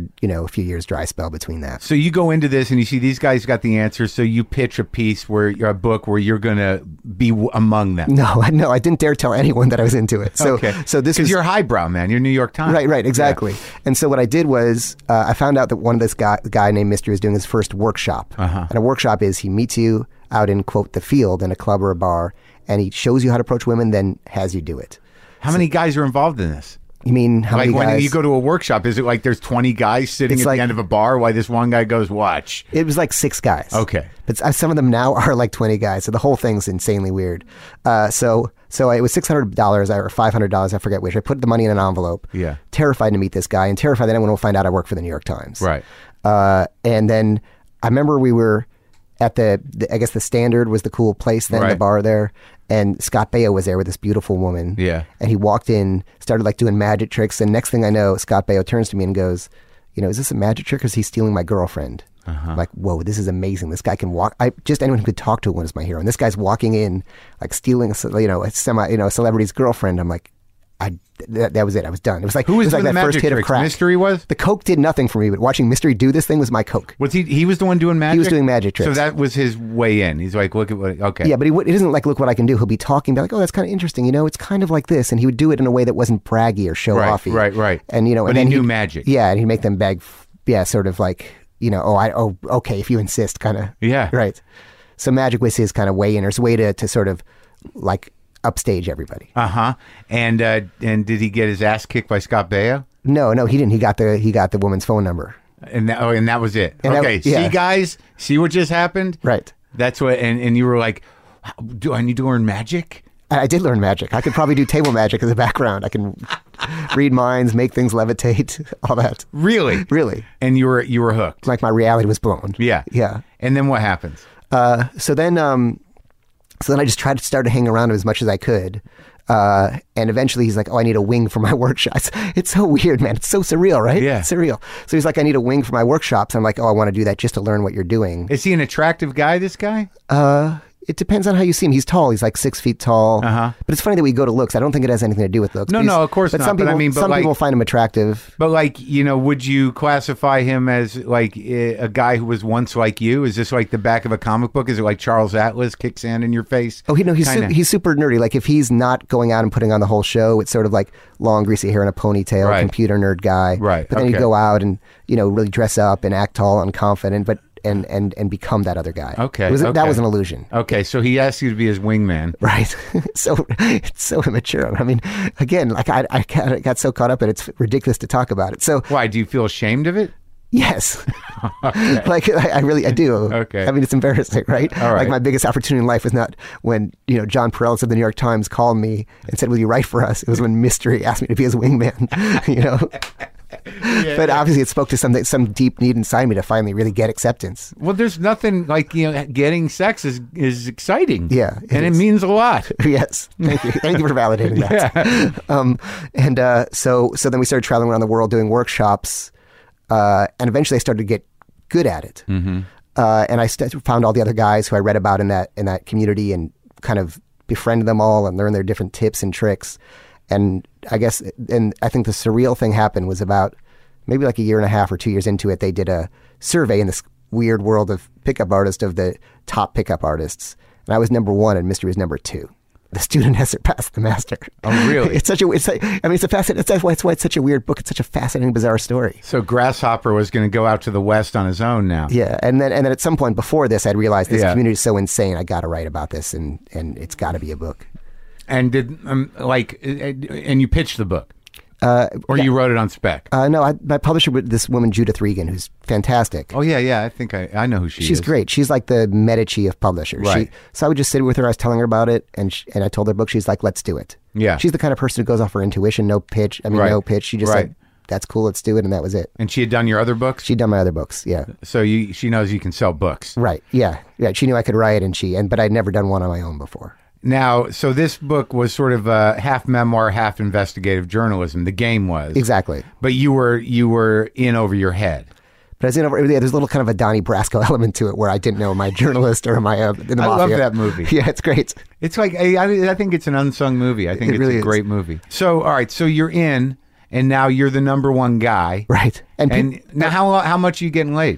a few years dry spell between that. So you go into this and you see these guys got the answers. So you pitch a book where you're going to be among them. No, I didn't dare tell anyone that I was into it. So, so this is you're highbrow, man. You're New York Times. Right, exactly. Yeah. And so what I did was I found out that one of this guy named Mystery was doing his first workshop. Uh-huh. And a workshop is he meets you out in quote the field in a club or a bar, and he shows you how to approach women, then has you do it. How many guys are involved in this? You mean how many guys? When you go to a workshop, is it like there's 20 guys sitting at the end of a bar while this one guy goes, watch? It was like 6 guys. Okay. But some of them now are like 20 guys. So the whole thing's insanely weird. So it was $600 or $500, I forget which. I put the money in an envelope. Yeah. Terrified to meet this guy and terrified that anyone will find out I work for the New York Times. Right. And then I remember we were at I guess the Standard was the cool place then, the bar there. And Scott Baio was there with this beautiful woman. Yeah. And he walked in, started like doing magic tricks. And next thing I know, Scott Baio turns to me and goes, is this a magic trick or is he stealing my girlfriend? Uh-huh. I'm like, whoa, this is amazing. This guy can walk. Anyone who could talk to a woman is my hero. And this guy's walking in, like stealing a celebrity's girlfriend. I'm like, that was it. I was done. It was like who was like that first hit tricks? of crack. Mystery was? The coke did nothing for me, but watching Mystery do this thing was my coke. Was he was the one doing magic? He was doing magic tricks. So that was his way in. He's like, look at what. Okay. Yeah, but he doesn't like look what I can do. He'll be talking, be like, oh, that's kind of interesting. It's kind of like this, and he would do it in a way that wasn't braggy or show offy. Right. And but and then he knew magic. Yeah, and he'd make them beg. Yeah, sort of like okay, if you insist, kind of. Yeah. Right. So Magic was his kind of way in, or his way to sort of like upstage everybody. And did he get his ass kicked by Scott Baio? No, he didn't. He got the woman's phone number. And that was it. And okay, see guys, see what just happened? Right. That's what, and you were like, do I need to learn magic? I did learn magic. I could probably do table magic as a background. I can read minds, make things levitate, all that. Really? Really. And you were hooked. Like my reality was blown. Yeah. Yeah. And then what happens? So then I just tried to start to hang around him as much as I could. And eventually he's like, oh, I need a wing for my workshops. It's so weird, man. It's so surreal, right? Yeah. It's surreal. So he's like, I need a wing for my workshops. I'm like, oh, I want to do that just to learn what you're doing. Is he an attractive guy, this guy? It depends on how you see him. He's tall. He's like 6 feet tall. But it's funny that we go to looks. I don't think it has anything to do with looks. No, of course not. Some people, some people find him attractive. But like, would you classify him as like a guy who was once like you? Is this like the back of a comic book? Is it like Charles Atlas kicks sand in your face? Oh, he's super nerdy. Like if he's not going out and putting on the whole show, it's sort of like long greasy hair and a ponytail, computer nerd guy. Right. But then he'd go out and really dress up and act tall and confident, but and become that other guy. Okay. That was an illusion. Okay, so he asked you to be his wingman. Right. So it's so immature. I mean, again, like I got so caught up in it, it's ridiculous to talk about it. So why, do you feel ashamed of it? Yes. Okay. Like I do. Okay. I mean, it's embarrassing, right? All right. Like my biggest opportunity in life was not when, John Perales of the New York Times called me and said, will you write for us? It was when Mystery asked me to be his wingman, But obviously it spoke to some deep need inside me to finally really get acceptance. Well, there's nothing like, getting sex is exciting. Yeah. It means a lot. Yes. Thank you. Thank you for validating that. Yeah. So then we started traveling around the world doing workshops, and eventually I started to get good at it. Mm-hmm. And I found all the other guys who I read about in that community and kind of befriended them all and learned their different tips and tricks. And I think the surreal thing happened was about maybe like a year and a half or 2 years into it, they did a survey in this weird world of pickup artists of the top pickup artists. And I was number 1 and Mystery was number 2. The student has surpassed the master. Oh, really? It's a fascinating. That's why it's such a weird book. It's such a fascinating, bizarre story. So Grasshopper was going to go out to the West on his own now. Yeah, and then at some point before this, I'd realized this community is so insane. I got to write about this, and it's got to be a book. And and you pitched the book, or you wrote it on spec? No, my publisher was this woman Judith Regan, who's fantastic. Oh yeah. I think I know who she is. She's great. She's like the Medici of publishers. Right. So I would just sit with her. I was telling her about it, and I told her book. She's like, "Let's do it." Yeah. She's the kind of person who goes off her intuition, no pitch. No pitch. She just said, "That's cool. Let's do it," and that was it. And she had done your other books? She'd done my other books. Yeah. So she knows you can sell books. Right. Yeah. She knew I could write, but I'd never done one on my own before. Now, so this book was sort of half memoir, half investigative journalism. The game was. Exactly. But you were in over your head. But I was in over. There's a little kind of a Donnie Brasco element to it, where I didn't know my journalist or my in the mafia. I love that movie. Yeah, it's great. It's like I think it's an unsung movie. I think it's really a great movie. So, all right, so you're in, and now you're the number 1 guy, right? And now, how much are you getting laid?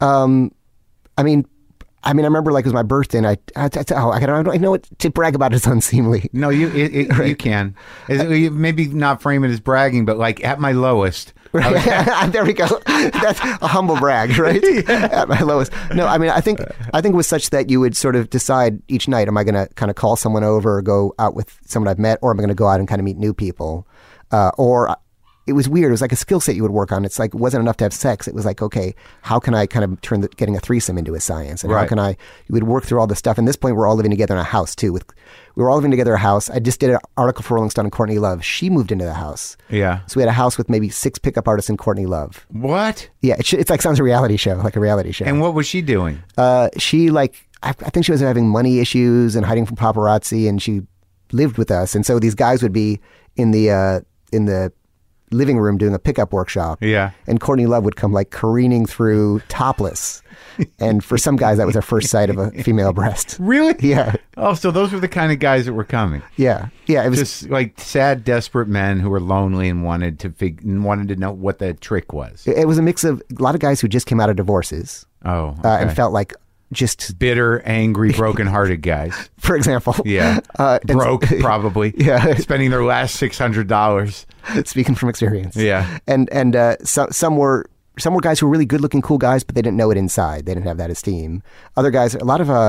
I remember like it was my birthday, and I don't know what to brag about. It's unseemly. No, you can. Maybe not frame it as bragging, but like at my lowest. Right. There we go. That's a humble brag, right? Yeah. At my lowest. No, I think it was such that you would sort of decide each night: am I going to kind of call someone over, or go out with someone I've met, or am I going to go out and kind of meet new people, or it was weird. It was like a skill set you would work on. It's like, it wasn't enough to have sex. It was like, okay, how can I kind of turn getting a threesome into a science? And how can you would work through all this stuff. And at this point, we're all living together in a house too. We were all living together in a house. I just did an article for Rolling Stone on Courtney Love. She moved into the house. Yeah. So we had a house with maybe 6 pickup artists and Courtney Love. What? Yeah. It's like, sounds like a reality show. And what was she doing? I think she was having money issues and hiding from paparazzi, and she lived with us. And so these guys would be in the living room doing a pickup workshop. Yeah. And Courtney Love would come like careening through topless. And for some guys, that was their first sight of a female breast. Really? Yeah. Oh, so those were the kind of guys that were coming. Yeah. Yeah. It was just like sad, desperate men who were lonely and wanted to know what the trick was. It was a mix of a lot of guys who just came out of divorces. Oh. Okay. And felt like just bitter, angry, broken-hearted guys. For example. Yeah. Broke, probably. Yeah. Spending their last $600. Speaking from experience. Yeah. And some were guys who were really good-looking, cool guys, but they didn't know it inside. They didn't have that esteem. Other guys, a lot of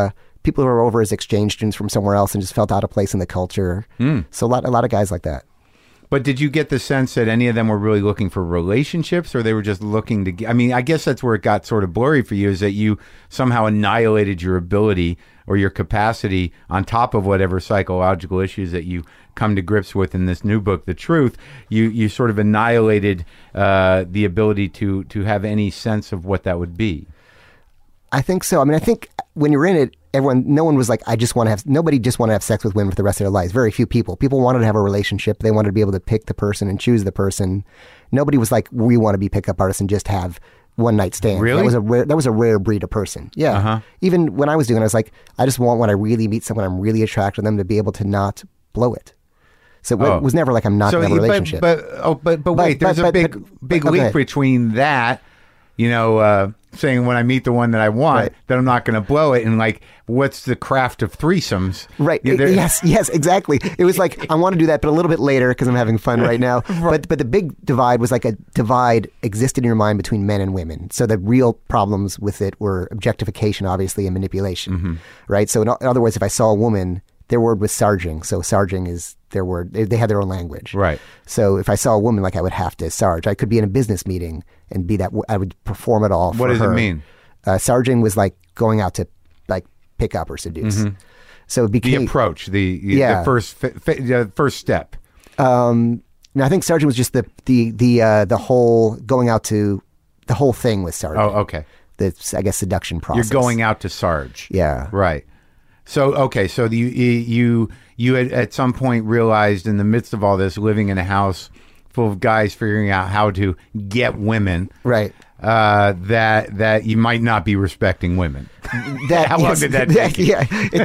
people who were over as exchange students from somewhere else and just felt out of place in the culture. So a lot of guys like that. But did you get the sense that any of them were really looking for relationships, or they were just looking to... I mean, I guess that's where it got sort of blurry for you, is that you somehow annihilated your ability or your capacity on top of whatever psychological issues that you come to grips with in this new book, The Truth. You sort of annihilated the ability to have any sense of what that would be. I think so. I mean, I think when you're in it, no one was like, nobody just wanted to have sex with women for the rest of their lives. Very few people. People wanted to have a relationship. They wanted to be able to pick the person and choose the person. Nobody was like, we want to be pickup artists and just have one night stands. Really? That was a rare breed of person. Yeah. Uh-huh. Even when I was doing it, I was like, I just want, when I really meet someone, I'm really attracted to them, to be able to not blow it. So it was never like I'm not going to have a relationship. But wait, there's a big leap between that, saying when I meet the one that I want, that I'm not going to blow it, and like, what's the craft of threesomes? Right. Yes, exactly. It was like, I want to do that, but a little bit later because I'm having fun right now. But the big divide was like a divide existed in your mind between men and women. So the real problems with it were objectification, obviously, and manipulation. Right. So in other words, if I saw a woman, their word was sarging. So sarging is their word. They had their own language. Right. So if I saw a woman, like, I would have to sarge. I could be in a business meeting and be that. I would perform it all for her. What does it mean? Sarging was like going out to like pick up or seduce. So it became the approach, the first step. No, I think sarging was just the whole going out to, the whole thing was sarging. Oh, okay. I guess seduction process. You're going out to sarge. Yeah. Right. So, okay, so you had at some point realized, in the midst of all this, living in a house full of guys figuring out how to get women, right? That you might not be respecting women. How long did that take you? Yeah,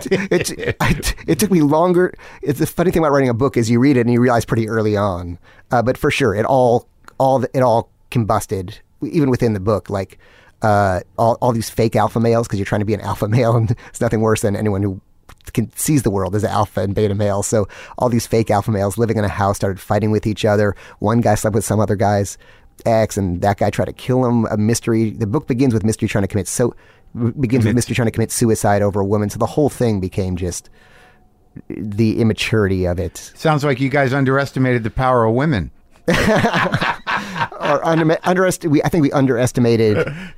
it took me longer. It's the funny thing about writing a book is you read it and you realize pretty early on, but for sure, it all combusted even within the book, like. All these fake alpha males, because you're trying to be an alpha male, and it's nothing worse than anyone who sees the world as an alpha and beta male. So all these fake alpha males living in a house started fighting with each other. One guy slept with some other guy's ex, and that guy tried to kill him. A mystery. The book begins with Mystery trying to commit suicide over a woman. So the whole thing became just the immaturity of it. Sounds like you guys underestimated the power of women. Or I think we underestimated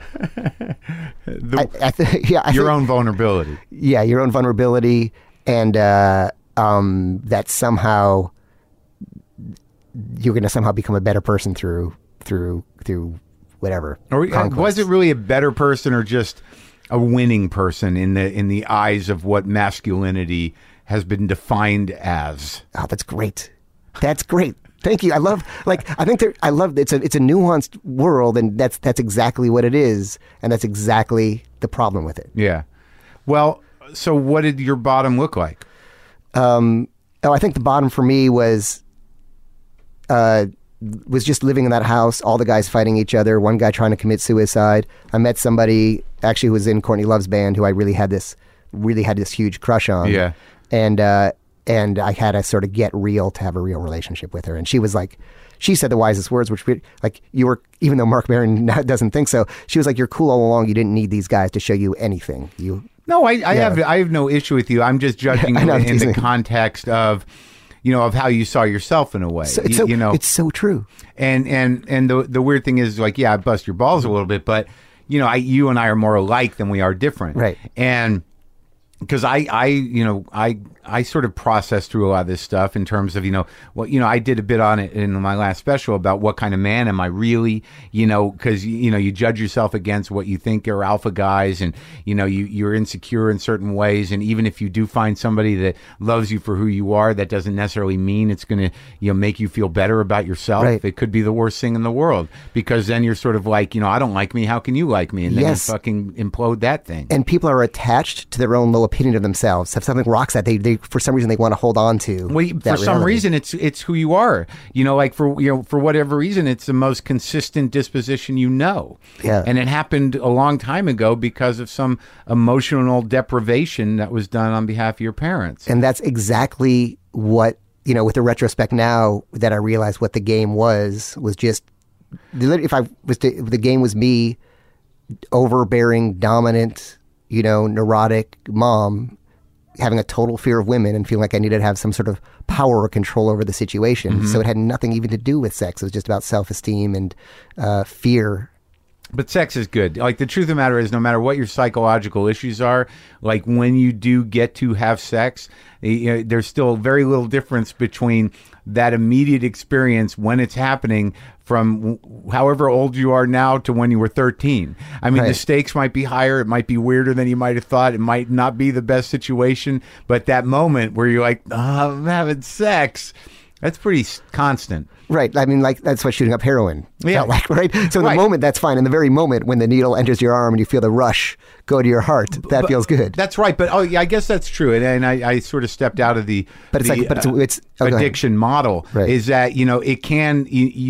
your own vulnerability. Yeah, your own vulnerability, and that somehow you're going to somehow become a better person through whatever. Or was it really a better person, or just a winning person in the eyes of what masculinity has been defined as? Oh, that's great. That's great. Thank you. I love it's a nuanced world, and that's exactly what it is, and that's exactly the problem with it. Yeah. Well, so what did your bottom look like? I think the bottom for me was just living in that house, all the guys fighting each other, one guy trying to commit suicide. I met somebody actually who was in Courtney Love's band who I really had this huge crush on. Yeah. And I had to sort of get real to have a real relationship with her. And she was like, she said the wisest words, which like, you were, even though Mark Maron doesn't think so, she was like, you're cool all along. You didn't need these guys to show you anything. No, I have no issue with you. I'm just judging in the context of, of how you saw yourself in a way. It's so true. And the weird thing is, like, yeah, I bust your balls a little bit, but you and I are more alike than we are different. Right. And because I sort of process through a lot of this stuff in terms of, I did a bit on it in my last special about what kind of man am I really, because, you judge yourself against what you think are alpha guys, and, you're insecure in certain ways. And even if you do find somebody that loves you for who you are, that doesn't necessarily mean it's going to, make you feel better about yourself. Right. It could be the worst thing in the world, because then you're sort of like, I don't like me. How can you like me? And then you fucking implode that thing. And people are attached to their own low opinion of themselves. If something rocks that, they for some reason they want to hold on to. Well, for some reason it's who you are. Like for whatever reason, it's the most consistent disposition. Yeah. And it happened a long time ago because of some emotional deprivation that was done on behalf of your parents. And that's exactly what, with the retrospect now that I realized what the game was just, the game was me overbearing, dominant, neurotic mom having a total fear of women and feeling like I needed to have some sort of power or control over the situation. So it had nothing even to do with sex. It was just about self-esteem and fear. But sex is good. Like, the truth of the matter is, no matter what your psychological issues are, like, when you do get to have sex, there's still very little difference between that immediate experience when it's happening from however old you are now to when you were 13. I mean, the stakes might be higher. It might be weirder than you might have thought. It might not be the best situation. But that moment where you're like, I'm having sex, that's pretty constant. Right. I mean, like, that's what shooting up heroin felt like, right? So in the moment, that's fine. In the very moment when the needle enters your arm and you feel the rush go to your heart, that feels good. That's right. But I guess that's true. And I sort of stepped out of the addiction model. Right. Is that, it can,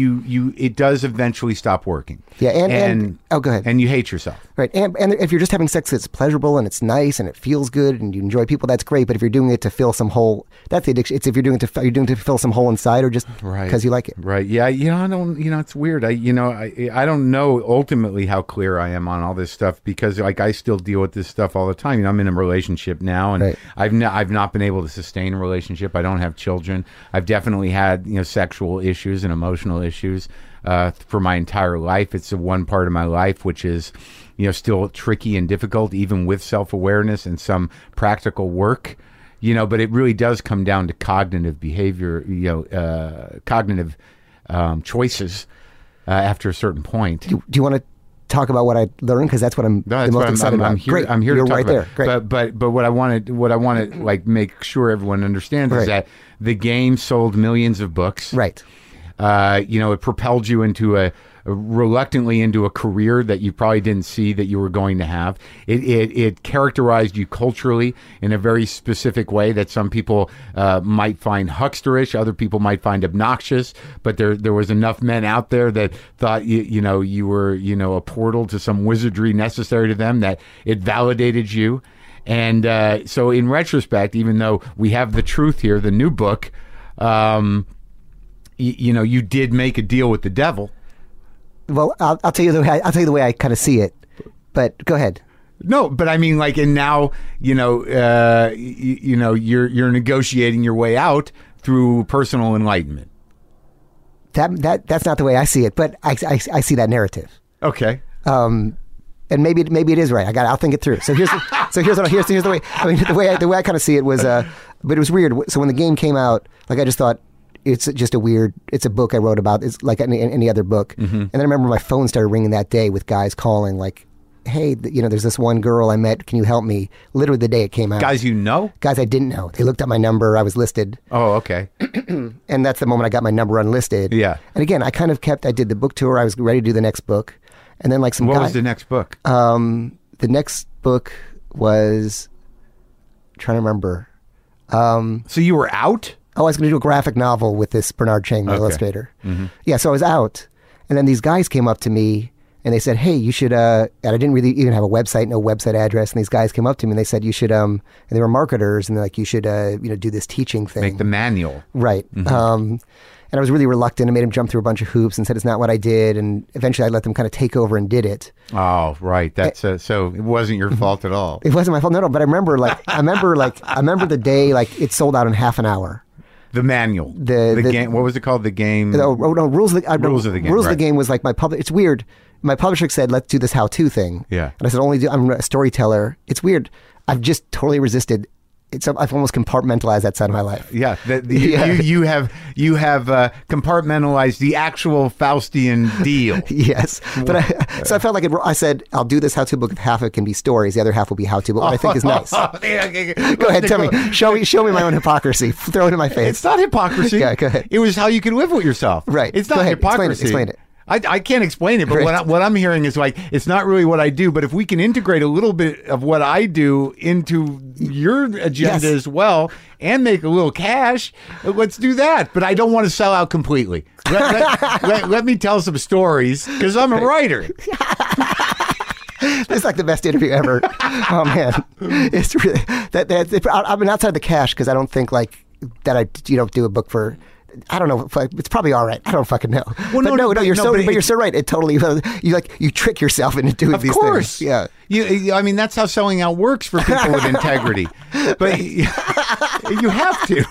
it does eventually stop working. Yeah. And go ahead. And you hate yourself. Right. And if you're just having sex that's pleasurable and it's nice and it feels good and you enjoy people, that's great. But if you're doing it to fill some hole, that's the addiction. It's if you're doing it to fill some hole inside or just because you like it. Right. Yeah. I don't, it's weird. I don't know ultimately how clear I am on all this stuff because, like, I still deal with this stuff all the time. I'm in a relationship now, and I've not been able to sustain a relationship. I don't have children. I've definitely had, sexual issues and emotional issues for my entire life. It's the one part of my life which is, still tricky and difficult, even with self-awareness and some practical work. But it really does come down to cognitive behavior, cognitive choices after a certain point. Do you want to talk about what I learned? Because that's what I'm the most excited about. Great. I'm here You're to talk right about. There. Great. But what I want to like make sure everyone understands is that the game sold millions of books. Right. It propelled you into reluctantly into a career that you probably didn't see that you were going to have. It characterized you culturally in a very specific way that some people might find hucksterish, other people might find obnoxious, but there was enough men out there that thought you were a portal to some wizardry necessary to them, that it validated you. And so in retrospect, even though we have the truth here, the new book, you did make a deal with the devil. Well, I'll tell you the way I kind of see it. But go ahead. No, but I mean, like, and now you're negotiating your way out through personal enlightenment. That's not the way I see it, but I see that narrative. Okay. And maybe it is right. I'll think it through. So here's the way. I mean, the way I kind of see it was, but it was weird. So when the game came out, like, I just thought, it's just it's a book I wrote about. It's like any other book. Mm-hmm. And then I remember my phone started ringing that day with guys calling like, hey, there's this one girl I met. Can you help me? Literally the day it came out. Guys you know? Guys I didn't know. They looked at my number. I was listed. Oh, okay. And that's the moment I got my number unlisted. Yeah. And again, I did the book tour. I was ready to do the next book. And then like some What was the next book? The next book was, I'm trying to remember. So you were out? I was going to do a graphic novel with this Bernard Chang, my illustrator. Mm-hmm. Yeah, so I was out. And then these guys came up to me and they said, hey, you should, and I didn't really even have a website, no website address. And these guys came up to me and they said, you should, and they were marketers and they're like, you should, do this teaching thing. Make the manual. Right. Mm-hmm. And I was really reluctant. I made him jump through a bunch of hoops and said it's not what I did. And eventually I let them kind of take over and did it. Oh, right. That's so it wasn't your fault at all. It wasn't my fault. No. But I remember the day, like, it sold out in half an hour. The manual. The game. What was it called? The game. No, Rules of the Game. Rules of the Game. Rules of the Game was like my public. It's weird. My publisher said, "Let's do this how-to thing." Yeah. And I said, I'm a storyteller. It's weird. I've just totally resisted. I've almost compartmentalized that side of my life. Yeah. You have compartmentalized the actual Faustian deal. Yes. But so I felt like I said, I'll do this how-to book. If half of it can be stories, the other half will be how-to. But what I think is nice. Go ahead, tell me. Show me my own hypocrisy. Throw it in my face. It's not hypocrisy. Yeah, go ahead. It was how you can live with yourself. Right. It's not hypocrisy. Explain it. I can't explain it, but right. what I'm hearing is like, it's not really what I do, but if we can integrate a little bit of what I do into your agenda as well and make a little cash, let's do that. But I don't want to sell out completely. Let me tell some stories because I'm a writer. It's like the best interview ever. Oh man, it's really I mean, outside of the cash, because I don't think like that. Do a book for. I don't know. It's probably all right. I don't fucking know. Well, but you're so right. It totally you trick yourself into doing these things. Of course, yeah. I mean, that's how selling out works for people with integrity. But you have to.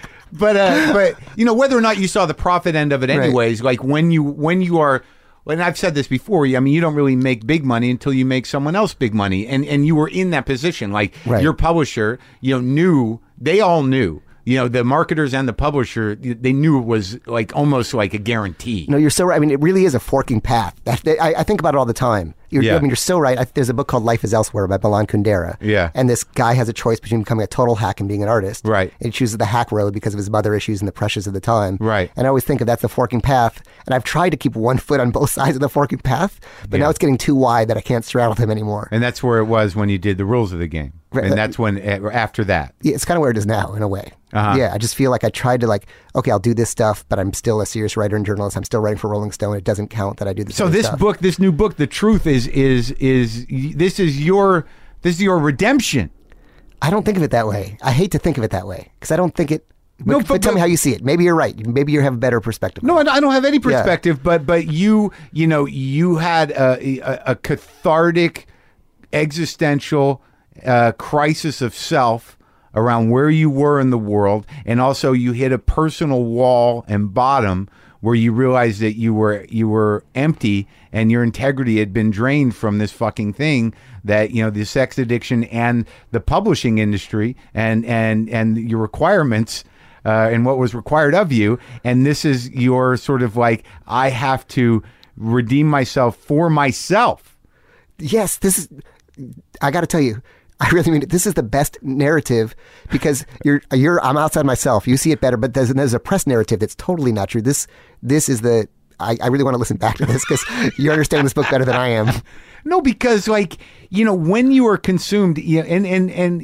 But whether or not you saw the profit end of it, anyways, like when you are. And I've said this before. I mean, you don't really make big money until you make someone else big money, and you were in that position. Like your publisher, knew. They all knew. The marketers and the publisher, they knew it was like almost like a guarantee. No, you're so right. I mean, it really is a forking path. I think about it all the time. I mean, you're so right. There's a book called Life is Elsewhere by Milan Kundera. Yeah. And this guy has a choice between becoming a total hack and being an artist. Right. And he chooses the hack road because of his mother issues and the pressures of the time. Right. And I always think of that's the forking path. And I've tried to keep one foot on both sides of the forking path, but now it's getting too wide that I can't straddle him anymore. And that's where it was when you did the rules of the game. And that's when, after that. Yeah, it's kind of where it is now, in a way. Yeah, I just feel like I tried to okay, I'll do this stuff, but I'm still a serious writer and journalist. I'm still writing for Rolling Stone. It doesn't count that I do this. So this stuff. book, this new book, The Truth is this is your redemption. I don't think of it that way. I hate to think of it that way because I don't think it. But tell me how you see it. Maybe you're right. Maybe you have a better perspective. No, I don't have any perspective. Yeah. But you had a cathartic, existential crisis of self around where you were in the world, and also you hit a personal wall and bottom where you realized that you were empty and your integrity had been drained from this fucking thing that the sex addiction and the publishing industry and your requirements and what was required of you, and this is your sort of like, I have to redeem myself for myself. Yes, I got to tell you, I really mean it. This is the best narrative because I'm outside myself. You see it better, but there's a press narrative that's totally not true. This is I really want to listen back to this because you understand this book better than I am. No, because when you are consumed, and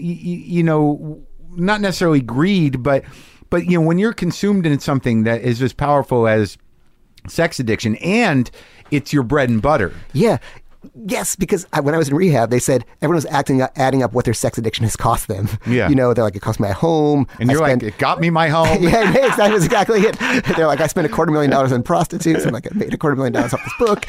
not necessarily greed, but when you're consumed in something that is as powerful as sex addiction and it's your bread and butter. Yeah. Yes, because when I was in rehab, they said everyone was adding up what their sex addiction has cost them. Yeah. They're like, it cost me my home. And you're like, it got me my home. Yeah, that was exactly it. They're like, I spent $250,000 on prostitutes. I'm like, I made $250,000 off this book.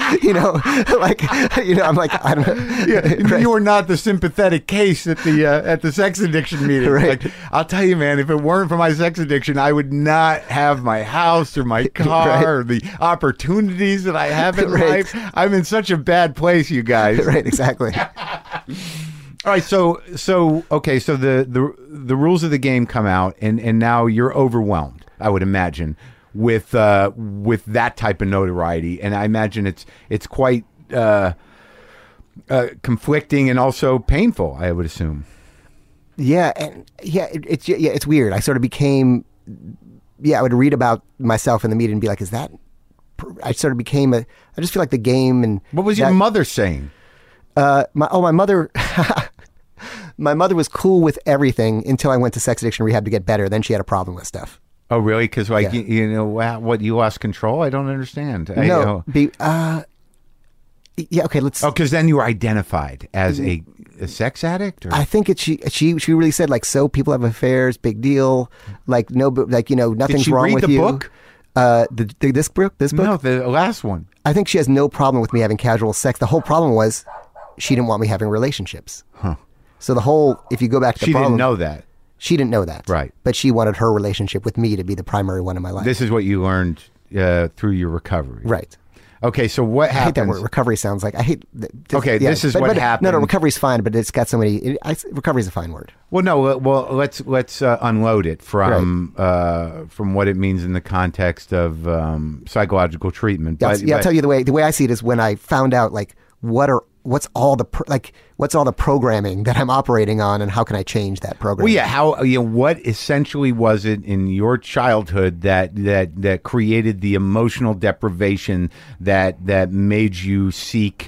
I'm like, I don't know. Yeah, right. You were not the sympathetic case at the sex addiction meeting. Right. Like, I'll tell you, man, if it weren't for my sex addiction, I would not have my house or my car right. or the opportunities that I have in life. I'm in such a bad place, you guys. Right, exactly. All right, so the rules of the game come out, and now you're overwhelmed, I would imagine, with that type of notoriety, and I imagine it's quite conflicting and also painful, I would assume. Yeah, and it's weird. I sort of became, I would read about myself in the media and be like, is that? I sort of became I just feel like the game and. What was your mother saying? My mother. My mother was cool with everything until I went to sex addiction rehab to get better. Then she had a problem with stuff. Oh, really? Because what, you lost control? I don't understand. No. Okay, let's. Oh, because then you were identified as a sex addict? Or? I think she really said, like, so people have affairs, big deal. Like, nothing's wrong with you. Did she read the book? This book? No, the last one. I think she has no problem with me having casual sex. The whole problem was she didn't want me having relationships. Huh. So if you go back to the problem, she didn't know that. She didn't know that. Right. But she wanted her relationship with me to be the primary one in my life. This is what you learned through your recovery. Right. Okay, so what happens? I hate that word. Recovery sounds like, I hate... This is what happened. No, recovery's fine, but it's got so many... recovery's a fine word. Well, no, let's unload it from what it means in the context of psychological treatment. I'll tell you the way I see it is when I found out, like, what's all the programming that I'm operating on, and how can I change that program? Well, what essentially was it in your childhood that created the emotional deprivation that made you seek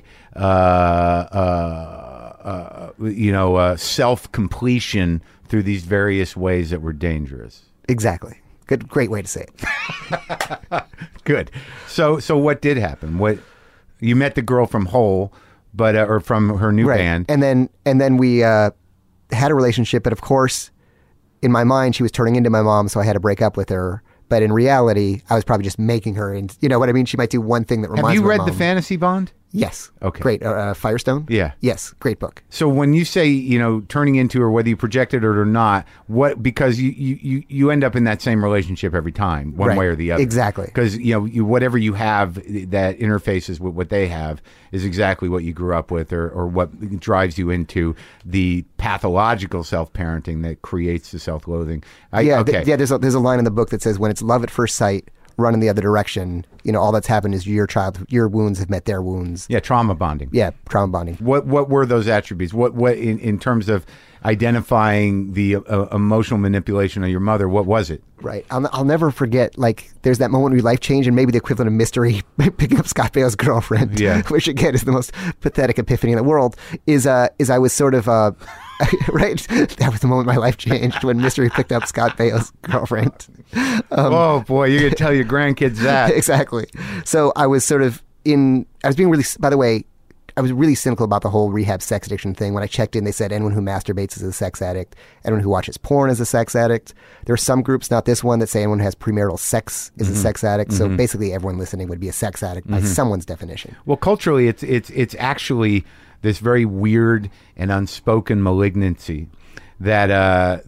self-completion through these various ways that were dangerous? Exactly. Great way to say it. Good. So what did happen? What you met the girl from Hole, but or from her new band, and then we had a relationship. But of course, in my mind, she was turning into my mom, so I had to break up with her But in reality, I was probably just making her, and you know what I mean? She might do one thing that reminds me Have you of read The Fantasy Bond? Yes. Okay. Great. Firestone? Yeah. Yes. Great book. So when you say, you know, turning into her, whether you projected it or not, because you end up in that same relationship every time, one way or the other. Exactly. Because, you know, whatever you have that interfaces with what they have is exactly what you grew up with or what drives you into the pathological self-parenting that creates the self-loathing. There's a line in the book that says, when it's love at first sight, run in the other direction. You know, all that's happened is your wounds have met their wounds. Yeah, trauma bonding. Yeah, trauma bonding. What were those attributes? What in terms of identifying the emotional manipulation of your mother? What was it? Right. I'll never forget. Like, there's that moment where your life changed, and maybe the equivalent of Mystery picking up Scott Bale's girlfriend. Yeah. Which again is the most pathetic epiphany in the world. Is I was sort of. Right, that was the moment my life changed when Mystery picked up Scott Bale's girlfriend. Oh boy, you're gonna tell your grandkids that. Exactly. So I was sort of I was being really. By the way, I was really cynical about the whole rehab sex addiction thing. When I checked in, they said anyone who masturbates is a sex addict. Anyone who watches porn is a sex addict. There are some groups, not this one, that say anyone who has premarital sex is a sex addict. So basically, everyone listening would be a sex addict by someone's definition. Well, culturally, it's actually this very weird and unspoken malignancy that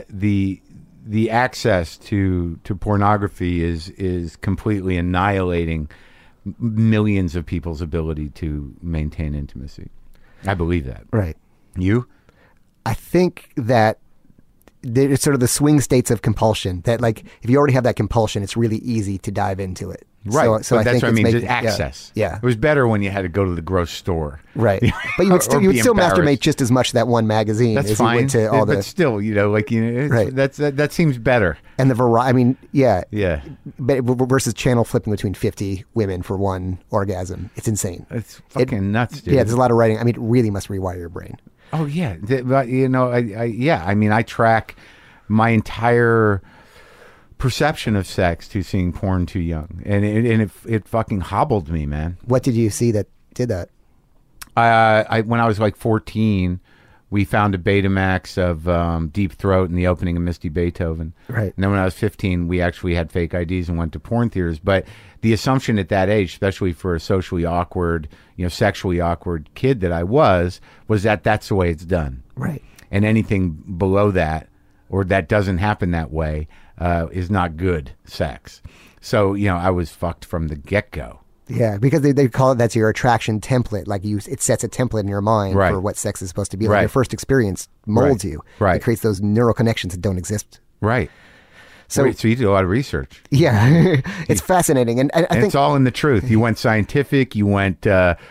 the access to pornography is completely annihilating millions of people's ability to maintain intimacy. I believe that. Right. You? I think that it's sort of the swing states of compulsion, that like if you already have that compulsion, it's really easy to dive into it. Right. So but that's what I mean. making, access. Yeah. It was better when you had to go to the gross store. Right. But you would still masturbate just as much to that one magazine as fine. you would to all but still, you know, like, you know, right. that seems better. And the variety, I mean, yeah. Yeah. But versus channel flipping between 50 women for one orgasm. It's insane. It's fucking nuts, dude. Yeah, there's a lot of writing. I mean, it really must rewire your brain. Oh, yeah. But, you know, I mean, I track my entire perception of sex to seeing porn too young, and it fucking hobbled me, man. What did you see that did that? When I was like 14, we found a Betamax of Deep Throat and the opening of Misty Beethoven. Right. And then when I was 15, we actually had fake IDs and went to porn theaters. But the assumption at that age, especially for a socially awkward, you know, sexually awkward kid that I was that that's the way it's done. Right. And anything below that, or that doesn't happen that way, is not good sex. So, you know, I was fucked from the get-go. Yeah, because they call it, that's your attraction template. Like it sets a template in your mind for what sex is supposed to be. Like your first experience molds you. Right. It creates those neural connections that don't exist. Right. So you did a lot of research. Yeah, it's fascinating. And I think it's all in the truth. You went scientific, you went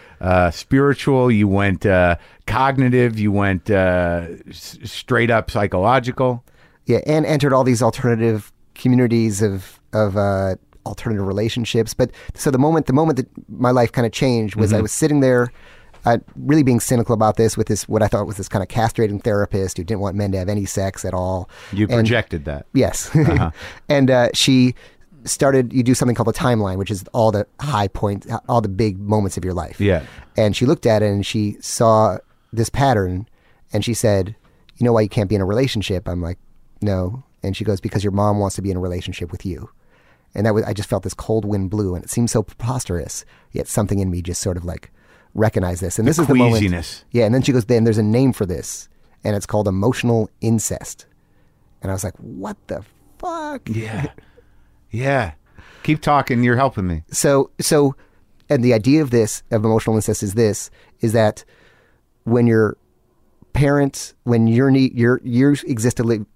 spiritual, you went cognitive, you went straight up psychological. Yeah, and entered all these alternative communities of alternative relationships. But so the moment that my life kind of changed was I was sitting there, really being cynical about this with this what I thought was this kind of castrating therapist who didn't want men to have any sex at all. You projected that. Yes, and she started. You do something called a timeline, which is all the high points, all the big moments of your life. Yeah, and she looked at it and she saw this pattern, and she said, "You know why you can't be in a relationship?" I'm like, "No." And she goes, "Because your mom wants to be in a relationship with you." And I just felt this cold wind blew, and it seemed so preposterous. Yet something in me just sort of like recognized this. And this is the moment. Yeah. And then she goes, "Then there's a name for this, and it's called emotional incest." And I was like, "What the fuck?" Yeah. Yeah. Keep talking. You're helping me. So, and the idea of emotional incest is that when your parents, when you exist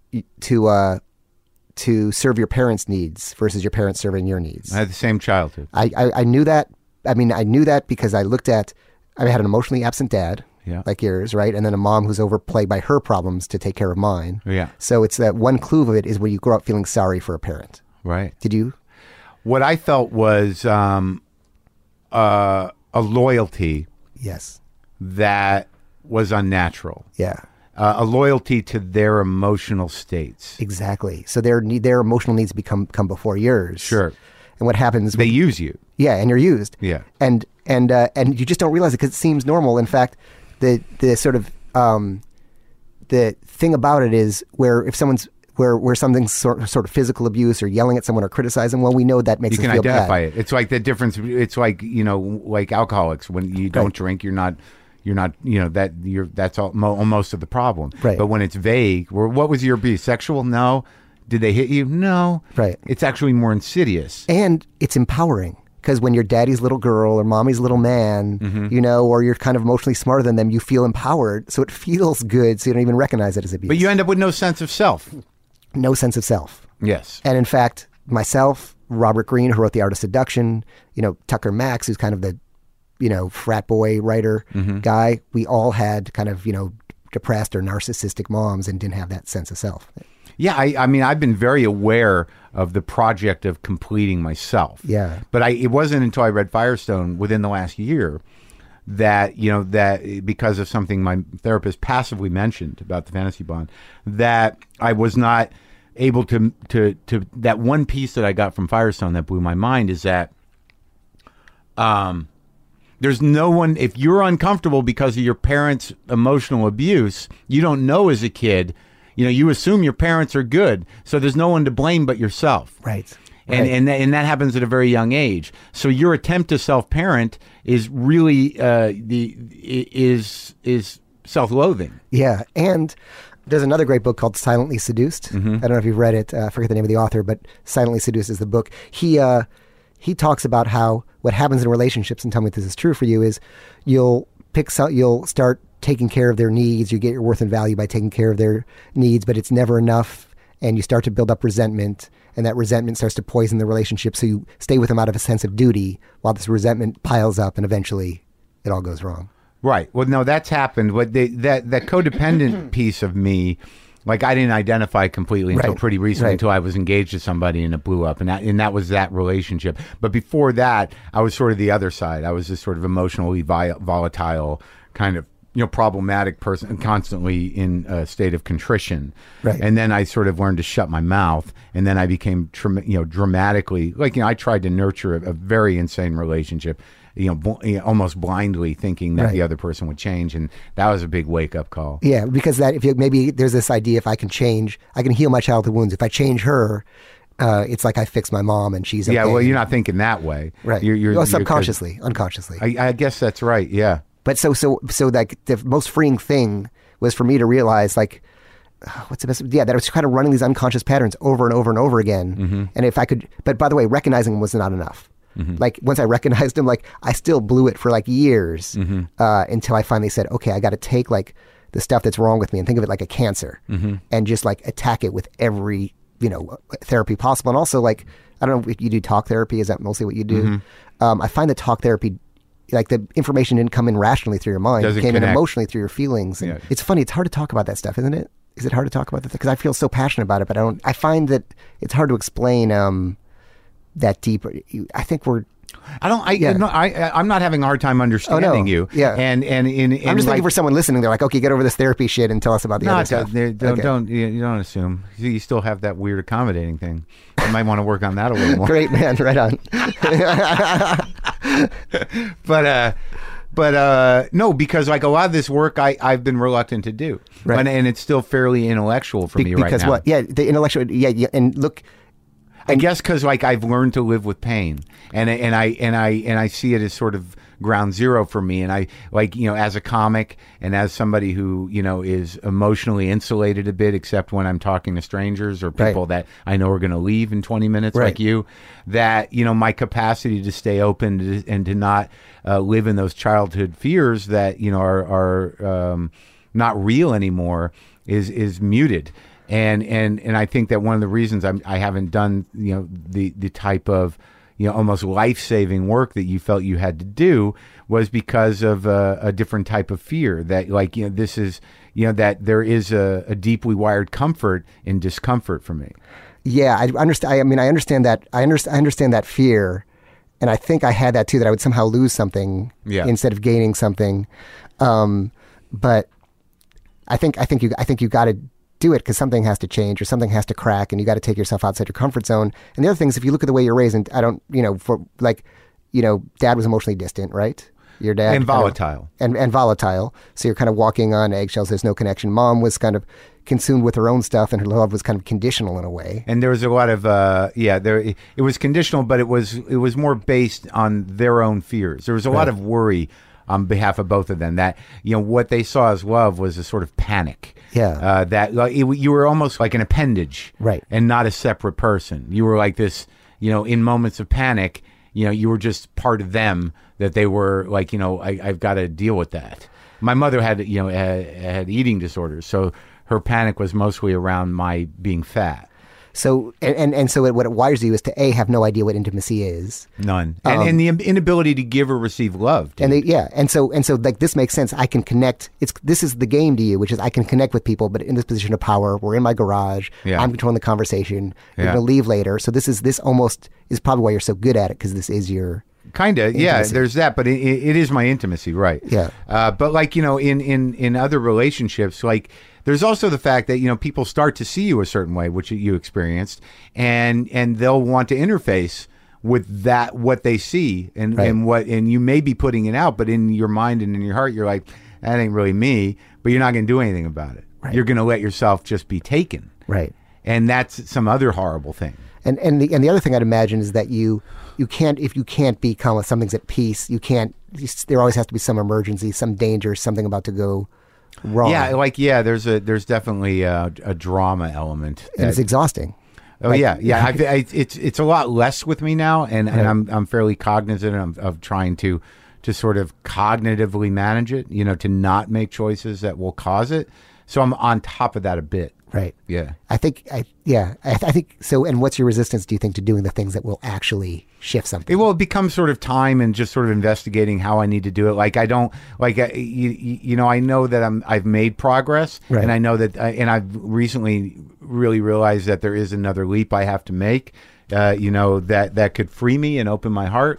to serve your parents' needs versus your parents serving your needs. I had the same childhood. I knew that. I mean, I knew that because I had an emotionally absent dad, like yours, right? And then a mom who's overplayed by her problems to take care of mine. Yeah. So it's that one clue of it is where you grow up feeling sorry for a parent. Right. Did you? What I felt was a loyalty. Yes. That was unnatural. Yeah. A loyalty to their emotional states. Exactly. So their emotional needs come before yours. Sure. And what happens? They use you. Yeah, and you're used. Yeah. And you just don't realize it because it seems normal. In fact, the sort of the thing about it is where if someone's where something's sort of physical abuse or yelling at someone or criticizing, well, we know that makes us feel bad. You can identify it. It's like the difference. It's like, like alcoholics. When you don't drink, you're not, that's all, most of the problem. Right. But when it's vague, what was your abuse? Sexual? No. Did they hit you? No. Right. It's actually more insidious. And it's empowering. Because when you're daddy's little girl or mommy's little man, or you're kind of emotionally smarter than them, you feel empowered. So it feels good. So you don't even recognize it as abuse. But you end up with no sense of self. No sense of self. Yes. And in fact, myself, Robert Greene, who wrote The Art of Seduction, Tucker Max, who's kind of the, frat boy writer guy, we all had kind of, depressed or narcissistic moms and didn't have that sense of self. Yeah, I mean, I've been very aware of the project of completing myself. Yeah. But it wasn't until I read Firestone within the last year that, that because of something my therapist passively mentioned about the fantasy bond, that I was not able to that one piece that I got from Firestone that blew my mind is that there's no one, if you're uncomfortable because of your parents' emotional abuse, you don't know as a kid. You assume your parents are good, so there's no one to blame but yourself. Right. And that happens at a very young age. So your attempt to self-parent is really is self-loathing. Yeah, and there's another great book called Silently Seduced. I don't know if you've read it. I forget the name of the author, but Silently Seduced is the book. He talks about how what happens in relationships, and tell me if this is true for you, is you'll start taking care of their needs. You get your worth and value by taking care of their needs, but it's never enough. And you start to build up resentment, and that resentment starts to poison the relationship. So you stay with them out of a sense of duty while this resentment piles up, and eventually it all goes wrong. Right. Well, no, that's happened. But that codependent piece of me, like I didn't identify completely until pretty recently, until I was engaged to somebody and it blew up, and that was that relationship. But before that, I was sort of the other side. I was this sort of emotionally volatile kind of problematic person and constantly in a state of contrition. Right. And then I sort of learned to shut my mouth, and then I became dramatically I tried to nurture a very insane relationship, almost blindly thinking that the other person would change, and that was a big wake up call. Yeah, because maybe there's this idea, if I can change, I can heal my childhood wounds. If I change her, it's like I fixed my mom and she's okay. Yeah, well, you're not thinking that way. Right. You're subconsciously, unconsciously. I guess that's right. Yeah. But so like the most freeing thing was for me to realize, like, what's the best? Yeah, that I was kind of running these unconscious patterns over and over and over again. And if I could, but by the way, recognizing them was not enough. Like once I recognized them, like I still blew it for like years until I finally said, okay, I got to take like the stuff that's wrong with me and think of it like a cancer and just like attack it with every therapy possible. And also, like, I don't know if you do talk therapy. Is that mostly what you do? I find that talk therapy, like the information didn't come in rationally through your mind. It came in emotionally through your feelings. And it's funny. It's hard to talk about that stuff, isn't it? Is it hard to talk about that? Because I feel so passionate about it, but I find that it's hard to explain that deeper. I think we're... I'm not having a hard time understanding you. Yeah. And I'm just thinking for someone listening, they're like, okay, get over this therapy shit and tell us about the other stuff. You don't assume. You still have that weird accommodating thing. You might want to work on that a little more. Great, man. Right on. But no, because like a lot of this work I've been reluctant to do. Right. And it's still fairly intellectual for me right now. Because what? Yeah, the intellectual, and look... I guess because like I've learned to live with pain, and I see it as sort of ground zero for me. And I as a comic and as somebody who is emotionally insulated a bit, except when I'm talking to strangers or people that I know are going to leave in 20 minutes, like you. That my capacity to stay open and to not live in those childhood fears that are not real anymore is muted. And I think that one of the reasons I haven't done the type of almost life-saving work that you felt you had to do was because of a different type of fear that this is that there is a deeply wired comfort in discomfort for me. Yeah, I understand. I understand that. I understand that fear, and I think I had that too. That I would somehow lose something instead of gaining something. But I think you got to do it because something has to change or something has to crack, and you got to take yourself outside your comfort zone. And the other thing is, if you look at the way you're raised, and I don't, dad was emotionally distant, right? Your dad and volatile. And volatile. So you're kind of walking on eggshells. There's no connection. Mom was kind of consumed with her own stuff, and her love was kind of conditional in a way. And there was a lot of it was conditional, but it was more based on their own fears. There was a lot of worry on behalf of both of them, that what they saw as love was a sort of panic. Yeah. That you were almost like an appendage, right, and not a separate person. You were like this, in moments of panic, you were just part of them. That they were like, I've got to deal with that. My mother had eating disorders, so her panic was mostly around my being fat. So and so what it wires you is to have no idea what intimacy is. None. And the inability to give or receive love. Dude. And so like this makes sense. I can connect. This is the game to you, which is I can connect with people, but in this position of power, we're in my garage. Yeah. I'm controlling the conversation. You're going to leave later. So this almost is probably why you're so good at it, because this is your kind of intimacy. Yeah. There's that, but it is my intimacy, right? Yeah. But like in other relationships, like. There's also the fact that, people start to see you a certain way, which you experienced, and they'll want to interface with that, what they see, and you may be putting it out, but in your mind and in your heart, you're like, that ain't really me, but you're not going to do anything about it. Right. You're going to let yourself just be taken. Right. And that's some other horrible thing. And the other thing I'd imagine is that you can't, if you can't be calm with something's at peace, there always has to be some emergency, some danger, something about to go wrong. Yeah, there's definitely a drama element, and it's exhausting. Oh, like, yeah. It's a lot less with me now, and I'm fairly cognizant of trying to sort of cognitively manage it. To not make choices that will cause it. So I'm on top of that a bit. Right. Yeah. I think so. And what's your resistance, do you think, to doing the things that will actually shift something? It becomes sort of time and just sort of investigating how I need to do it. Like I don't like, I know that I've made progress, right. And I know that, and I've recently really realized that there is another leap I have to make, that could free me and open my heart.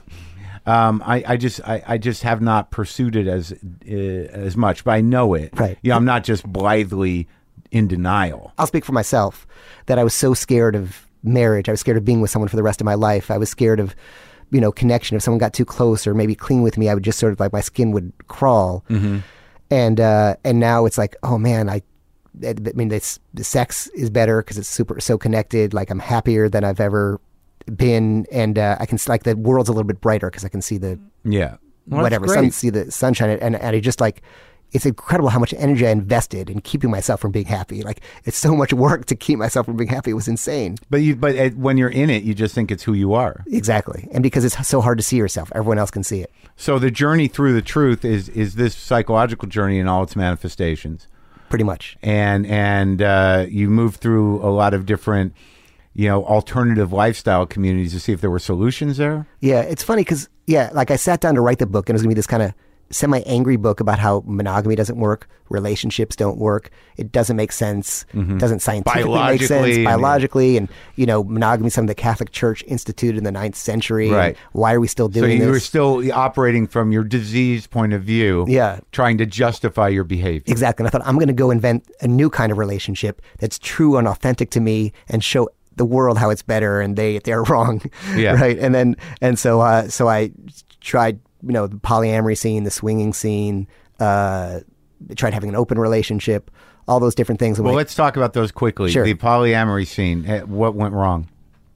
I just have not pursued it as much, but I know it. Right. I'm not just blithely in denial. I'll speak for myself that I was so scared of marriage. I was scared of being with someone for the rest of my life. I was scared of, connection. If someone got too close or maybe clean with me, I would just sort of like my skin would crawl. Mm-hmm. And now it's like, oh man, the sex is better because it's so connected. Like I'm happier than I've ever been, and I can like the world's a little bit brighter because I can see the see the sunshine, and I just like. It's incredible how much energy I invested in keeping myself from being happy. Like it's so much work to keep myself from being happy. It was insane. But when you're in it, you just think it's who you are. Exactly, and because it's so hard to see yourself, everyone else can see it. So the journey through the truth is this psychological journey in all its manifestations. Pretty much. And you move through a lot of different, alternative lifestyle communities to see if there were solutions there. Yeah, it's funny because like I sat down to write the book, and it was gonna be this kind of semi-angry book about how monogamy doesn't work, relationships don't work, it doesn't make sense, doesn't scientifically make sense, biologically, and monogamy is something the Catholic Church instituted in the 9th century. Right. Why are we still doing this? So you were still operating from your diseased point of view, trying to justify your behavior. Exactly. And I thought, I'm going to go invent a new kind of relationship that's true and authentic to me and show the world how it's better, and they're wrong. Yeah. Right. And so I tried the polyamory scene, the swinging scene, tried having an open relationship, all those different things. Well, let's talk about those quickly. Sure. The polyamory scene, what went wrong?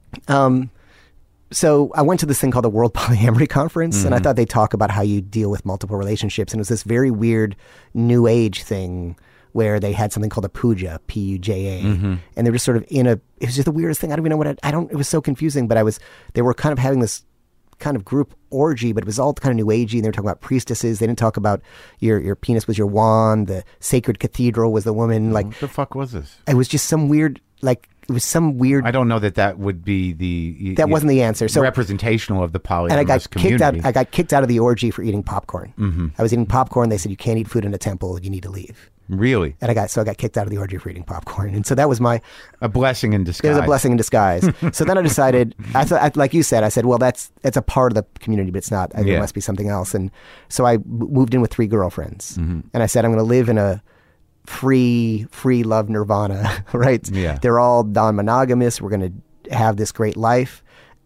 So I went to this thing called the World Polyamory Conference, and I thought they'd talk about how you deal with multiple relationships. And it was this very weird new age thing where they had something called a puja, P-U-J-A. And they were just sort of it was just the weirdest thing. I don't even know it was so confusing, but they were kind of having this kind of group orgy, but it was all kind of new agey, and they were talking about priestesses. They didn't talk about your penis was your wand, the sacred cathedral was the woman. Like, what the fuck was this? It was just some weird, I don't know that would be that wasn't the answer. So representational of the polyamorous community. I got kicked out of the orgy for eating popcorn. I was eating popcorn. They said, you can't eat food in a temple. You need to leave. Really? And I got kicked out of the orgy for eating popcorn. And so that was a blessing in disguise. It was a blessing in disguise. So then I decided, like you said, I said, well, that's a part of the community, but it's not. There must be something else. And so I moved in with 3 girlfriends. And I said, I'm going to live in a free love nirvana, right? Yeah. They're all non-monogamous. We're going to have this great life.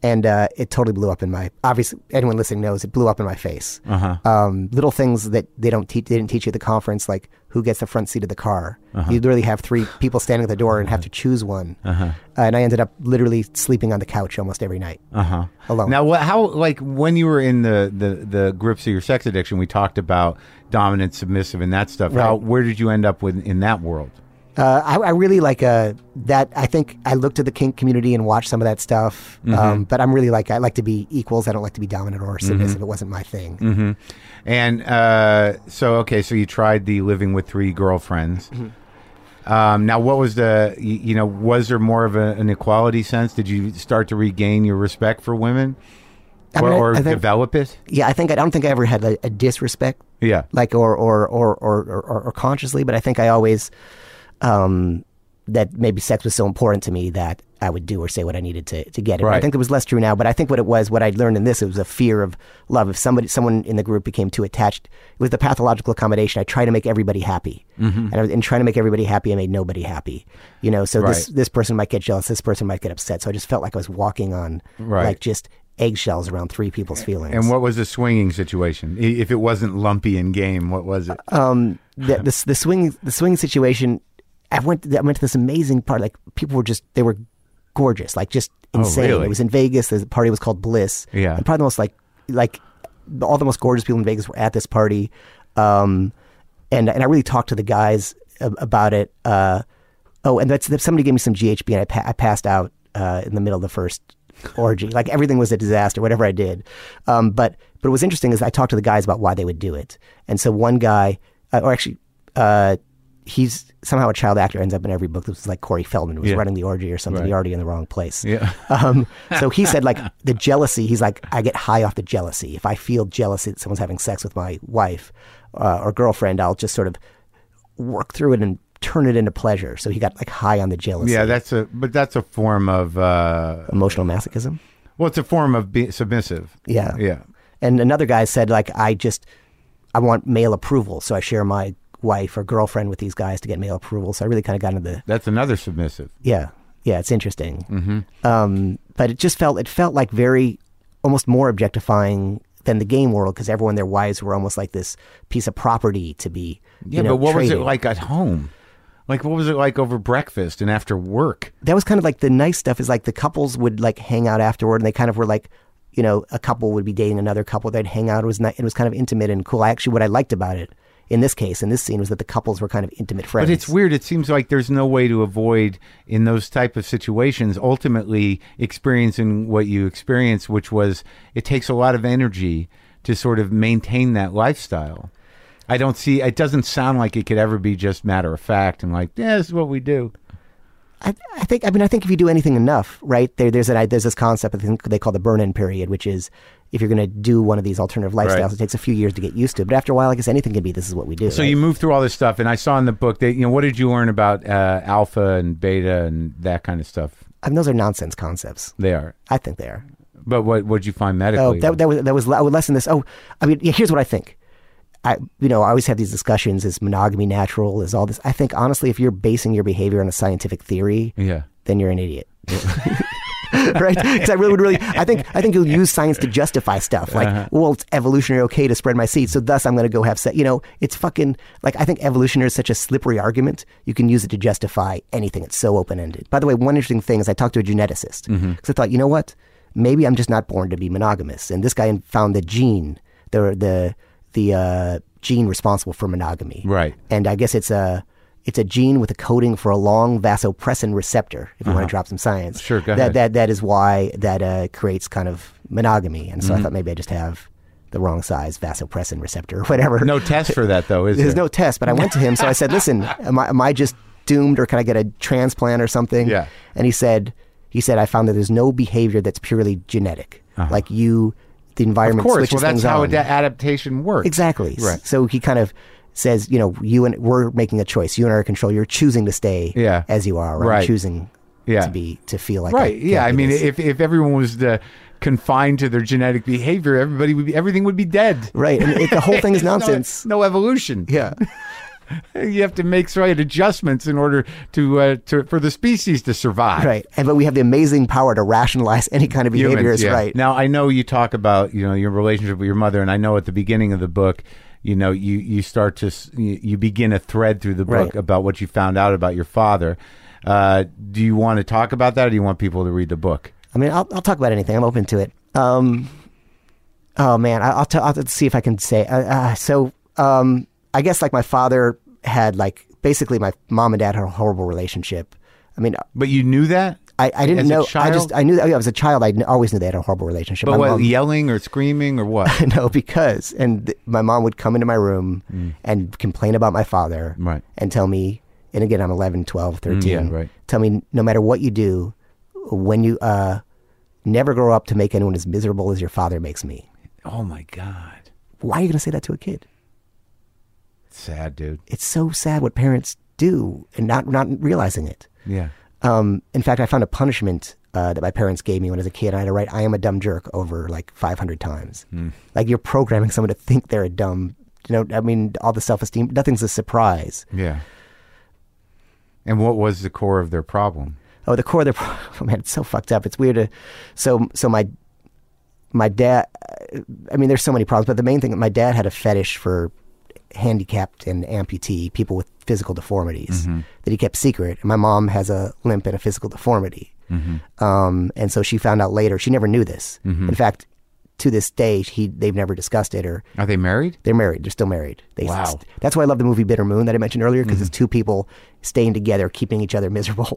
And it totally blew up in my, obviously anyone listening knows it blew up in my face. Little things that they didn't teach you at the conference, like who gets the front seat of the car. You literally have 3 people standing at the door and have to choose one. And I ended up literally sleeping on the couch almost every night alone. Now, how, like when you were in the grips of your sex addiction, we talked about dominant, submissive, and that stuff. Right. Where did you end up in that world? I really like that. I think I looked at the kink community and watched some of that stuff. But I'm really I like to be equals. I don't like to be dominant or submissive. It wasn't my thing. And so you tried the living with 3 girlfriends. Now, what was was there more of an equality sense? Did you start to regain your respect for women? I think, develop it? Yeah, I don't think I ever had a disrespect. Yeah. Or consciously, but I think I always... that maybe sex was so important to me that I would do or say what I needed to get it. Right. I think it was less true now, but I think what I'd learned in this, it was a fear of love. If someone in the group became too attached, it was the pathological accommodation. I try to make everybody happy. And in trying to make everybody happy, I made nobody happy. So this person might get jealous, this person might get upset. So I just felt like I was walking on just eggshells around 3 people's feelings. And what was the swinging situation? If it wasn't lumpy in game, what was it? The swinging situation, I went to this amazing party. Like people they were gorgeous, like just insane. Really? It was in Vegas. The party was called Bliss. Yeah. And probably the most like all the most gorgeous people in Vegas were at this party. And I really talked to the guys about it. And somebody gave me some GHB and I passed out in the middle of the first orgy. Like everything was a disaster, whatever I did. But what was interesting is I talked to the guys about why they would do it. And so one guy, he's somehow a child actor, ends up in every book. This was like Corey Feldman was running the orgy or something. Right. You're already in the wrong place. Yeah. So he said the jealousy, he's like, I get high off the jealousy. If I feel jealousy that someone's having sex with my wife or girlfriend, I'll just sort of work through it and turn it into pleasure. So he got high on the jealousy. Yeah, that's a form of emotional masochism. Well, it's a form of being submissive. Yeah. Yeah. And another guy said I want male approval, so I share my wife or girlfriend with these guys to get male approval. So I really kind of got into That's another submissive. Yeah, it's interesting. But it felt like very, almost more objectifying than the game world, because everyone, their wives were almost like this piece of property to be. But what traded. was it like at home? Like, what was it like over breakfast and after work? That was kind of like the nice stuff. Is like the couples would hang out afterward, and they kind of were like, a couple would be dating another couple. They'd hang out. It was kind of intimate and cool. What I liked about it, in this case, in this scene, was that the couples were kind of intimate friends. But it's weird. It seems like there's no way to avoid, in those type of situations, ultimately experiencing what you experienced, which was it takes a lot of energy to sort of maintain that lifestyle. It doesn't sound like it could ever be just matter of fact and this is what we do. I think if you do anything enough, right, there's this concept I think they call the burn-in period, which is if you're going to do one of these alternative lifestyles, right, it takes a few years to get used to it. But after a while, I guess anything can be, this is what we do. So right? You move through all this stuff, and I saw in the book that, what did you learn about alpha and beta and that kind of stuff? Those are nonsense concepts. They are. I think they are. But what did you find medically? I would lessen this. Here's what I think. I always have these discussions. Is monogamy natural? Is all this? I think, honestly, if you're basing your behavior on a scientific theory, then you're an idiot. Right? Because I think you'll use science to justify stuff. It's evolutionary okay to spread my seed, so thus I'm going to go have sex. It's fucking, I think evolutionary is such a slippery argument. You can use it to justify anything. It's so open-ended. By the way, one interesting thing is I talked to a geneticist. Because I thought, you know what? Maybe I'm just not born to be monogamous. And this guy found the gene, the gene responsible for monogamy. Right. And I guess it's a gene with a coding for a long vasopressin receptor, if you want to drop some science. Sure, go ahead. That is why that creates kind of monogamy. And so I thought maybe I just have the wrong size vasopressin receptor or whatever. No test for that, though, is there? There's no test, but I went to him. So I said, listen, am I just doomed, or can I get a transplant or something? Yeah. And he said, I found that there's no behavior that's purely genetic. The environment switches things on. Of course. Well, that's how adaptation works. Exactly. Right. So he kind of says, we're making a choice. You and I are in control. You're choosing to stay as you are, right? Choosing to feel like right. Yeah. I mean, if everyone was confined to their genetic behavior, everything would be dead. Right. And the whole thing is nonsense. No evolution. Yeah. You have to make slight adjustments in order to for the species to survive. Right. But we have the amazing power to rationalize any kind of behavior as right. Now, I know you talk about, your relationship with your mother, and I know at the beginning of the book, you start to, you begin a thread through the book about what you found out about your father. Do you want to talk about that, or do you want people to read the book? I mean, I'll talk about anything. I'm open to it. Oh man, I'll see if I can say. I guess like my father had basically my mom and dad had a horrible relationship. I mean, but you knew that? I didn't know. I knew that I was a child. I always knew they had a horrible relationship. But what, yelling or screaming or what? No, because my mom would come into my room and complain about my father, and tell me. And again, I'm 11, 12, 13. Tell me, no matter what you do, when you never grow up to make anyone as miserable as your father makes me. Oh my God! Why are you going to say that to a kid? Sad, dude. It's so sad what parents do and not realizing it. Yeah. In fact, I found a punishment that my parents gave me when I was a kid. I had to write, "I am a dumb jerk" over 500 times. Like you're programming someone to think they're a dumb. I mean, all the self-esteem. Nothing's a surprise. Yeah. And what was the core of their problem? Oh, the core of their problem. Oh, man, it's so fucked up. It's weird. So my dad. I mean, there's so many problems, but the main thing, my dad had a fetish for handicapped and amputee people with physical deformities that he kept secret. And my mom has a limp and a physical deformity. And so she found out later. She never knew this. In fact, to this day, they've never discussed it. Or are they married? They're married. They're still married. Wow. That's why I love the movie Bitter Moon that I mentioned earlier, because it's two people staying together, keeping each other miserable.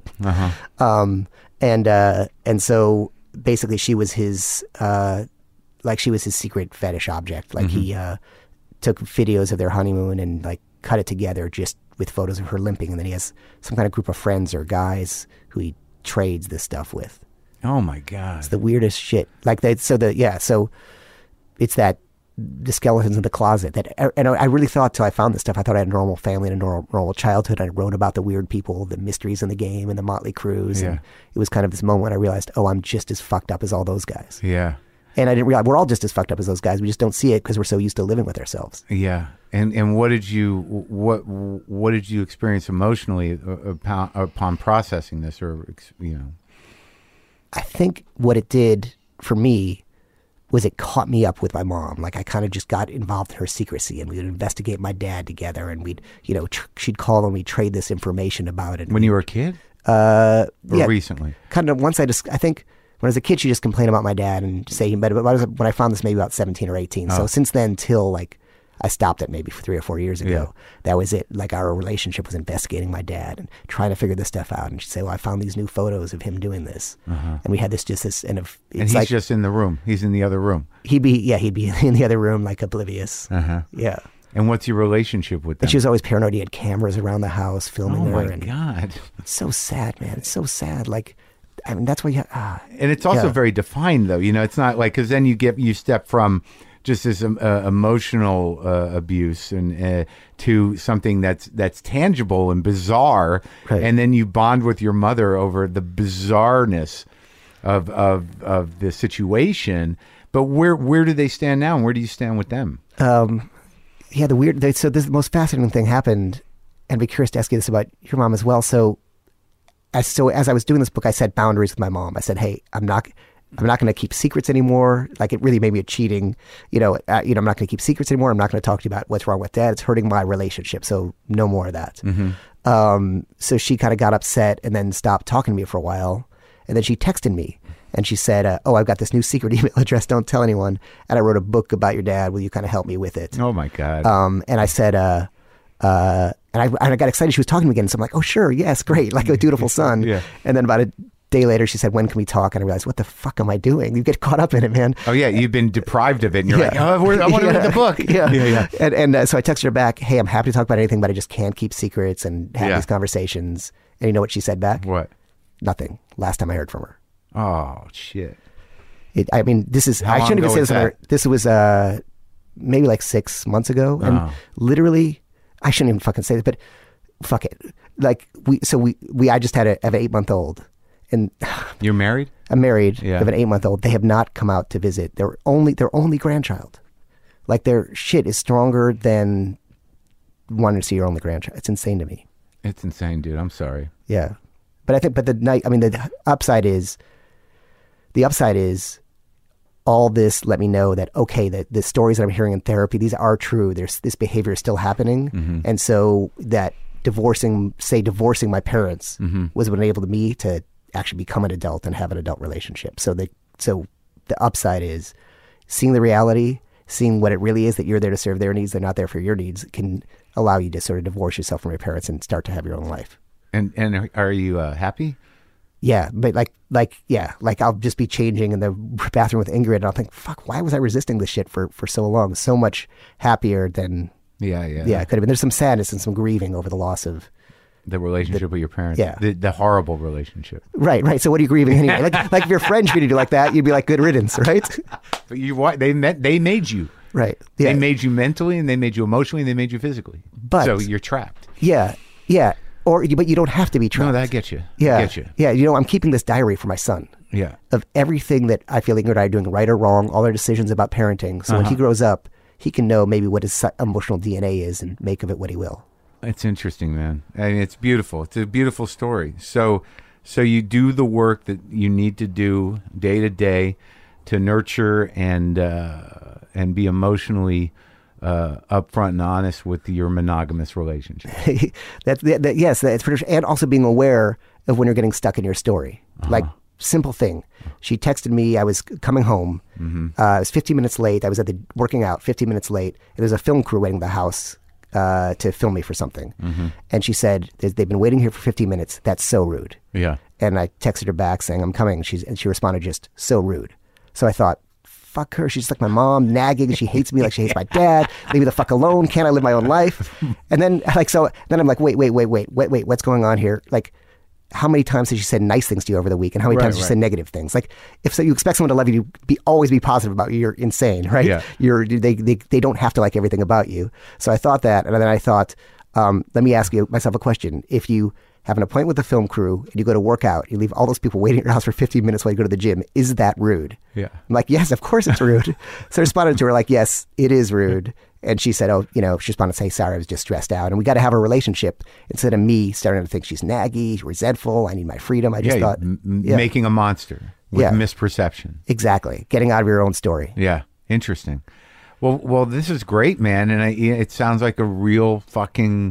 And so basically, she was his secret fetish object. He took videos of their honeymoon and cut it together just with photos of her limping, and then he has some kind of group of friends or guys who he trades this stuff with. Oh my God! It's the weirdest shit. So it's that the skeletons in the closet that, and I really thought till I found this stuff. I thought I had a normal family and a normal childhood. I wrote about the weird people, the mysteries in the game, and the Motley Crues. Yeah. And it was kind of this moment when I realized, oh, I'm just as fucked up as all those guys. Yeah. And I didn't realize we're all just as fucked up as those guys. We just don't see it because we're so used to living with ourselves. Yeah. And what did you experience emotionally upon processing this, or I think what it did for me was it caught me up with my mom. I kind of just got involved in her secrecy, and we would investigate my dad together, and we'd, she'd call and we'd trade this information about it. When you were a kid? Or recently? Kind of once I think when I was a kid, she just complained about my dad and say he better. But when I found this, maybe about 17 or 18. So since then, till I stopped it maybe 3 or 4 years ago. Yeah. That was it. Our relationship was investigating my dad and trying to figure this stuff out. And she'd say, well, I found these new photos of him doing this. And we had this, and he's just in the room. He's in the other room. He'd be in the other room, oblivious. Yeah. And what's your relationship with them? And she was always paranoid. He had cameras around the house filming her. Oh my God. It's so sad, man. It's so sad. I mean, that's why you and it's also very defined, though. It's not because then you step from just this emotional abuse and to something that's tangible and bizarre, and then you bond with your mother over the bizarreness of the situation. But where do they stand now, and where do you stand with them? So the most fascinating thing happened, and I'd be curious to ask you this about your mom as well. So as I was doing this book, I set boundaries with my mom. I said, hey, I'm not going to keep secrets anymore. It really made me a cheating, I'm not going to keep secrets anymore. I'm not going to talk to you about what's wrong with Dad. It's hurting my relationship. So no more of that. So she kind of got upset and then stopped talking to me for a while. And then she texted me and she said, I've got this new secret email address. Don't tell anyone. And I wrote a book about your dad. Will you kind of help me with it? Oh my God. And I said, and I got excited. She was talking to me again. So I'm like, oh, sure. Yes. Great. Like a dutiful son. Yeah. And then about a day later, she said, when can we talk? And I realized, what the fuck am I doing? You get caught up in it, man. Oh, yeah. You've been deprived of it. And you're like, I want to read the book. Yeah. And so I texted her back, hey, I'm happy to talk about anything, but I just can't keep secrets and have these conversations. And you know what she said back? What? Nothing. Last time I heard from her. Oh, shit. I shouldn't even say this. This was maybe 6 months ago. And literally, I shouldn't even fucking say this, but fuck it. I just have an 8-month-old. And you're married? I'm married. Yeah. I have an 8-month-old. They have not come out to visit. They're only grandchild. Their shit is stronger than wanting to see your only grandchild. It's insane to me. It's insane, dude. I'm sorry. Yeah. But the upside is all this let me know that, okay, that the stories that I'm hearing in therapy, these are true. This behavior is still happening. Mm-hmm. And so that divorcing my parents was what enabled me to actually become an adult and have an adult relationship. So the upside is seeing the reality, seeing what it really is, that you're there to serve their needs, they're not there for your needs, can allow you to sort of divorce yourself from your parents and start to have your own life. And are you happy? Yeah, but like I'll just be changing in the bathroom with Ingrid, and I'll think, fuck, why was I resisting this shit for so long? So much happier than yeah. It could have been. There's some sadness and some grieving over the loss of the relationship with your parents. Yeah, the horrible relationship. Right. So what are you grieving anyway? like if your friend treated you like that, you'd be like, good riddance, right? But they made you. Right. Yeah. They made you mentally, and they made you emotionally, and they made you physically. So you're trapped. Yeah. But you don't have to be trapped. No, that gets you. Yeah. Get you. Yeah. I'm keeping this diary for my son. Yeah. Of everything that I feel Ingrid and I are doing right or wrong, all their decisions about parenting. So when he grows up, he can know maybe what his emotional DNA is and make of it what he will. It's interesting, man. I mean, it's beautiful. It's a beautiful story. So you do the work that you need to do day to day to nurture and be emotionally upfront and honest with your monogamous relationship. Yes, that's pretty. And also being aware of when you're getting stuck in your story. Like, simple thing. She texted me. I was coming home. I was 15 minutes late. I was working out 15 minutes late. And there's a film crew waiting at the house to film me for something. And she said, they've been waiting here for 15 minutes. That's so rude. Yeah. And I texted her back saying, I'm coming. And she responded just, so rude. So I thought, fuck her. She's like my mom, nagging. She hates me like she hates my dad. Leave me the fuck alone. Can't I live my own life? And then then I'm like, wait, what's going on here? Like, how many times has she said nice things to you over the week, and how many times has she said negative things? Like, if so, you expect someone to love you to always be positive about you, you're insane, right? Yeah. They don't have to like everything about you. So I thought that, and then I thought, let me ask myself a question. If you have an appointment with the film crew and you go to work out, you leave all those people waiting at your house for 15 minutes while you go to the gym, is that rude? Yeah. I'm like, yes, of course it's rude. So I responded to her like, yes, it is rude. And she said, she responded to say, sorry, I was just stressed out. And we got to have a relationship instead of me starting to think she's naggy, resentful, I need my freedom. I just thought. Making a monster with misperception. Exactly. Getting out of your own story. Yeah. Interesting. Well, this is great, man. And it sounds like a real fucking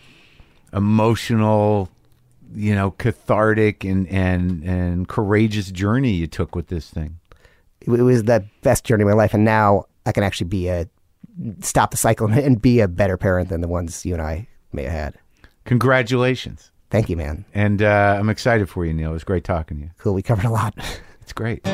emotional, cathartic and courageous journey you took with this thing. It was the best journey of my life. And now I can actually stop the cycle and be a better parent than the ones you and I may have had. Congratulations. Thank you, man. And I'm excited for you, Neil. It was great talking to you. Cool. We covered a lot. It's great.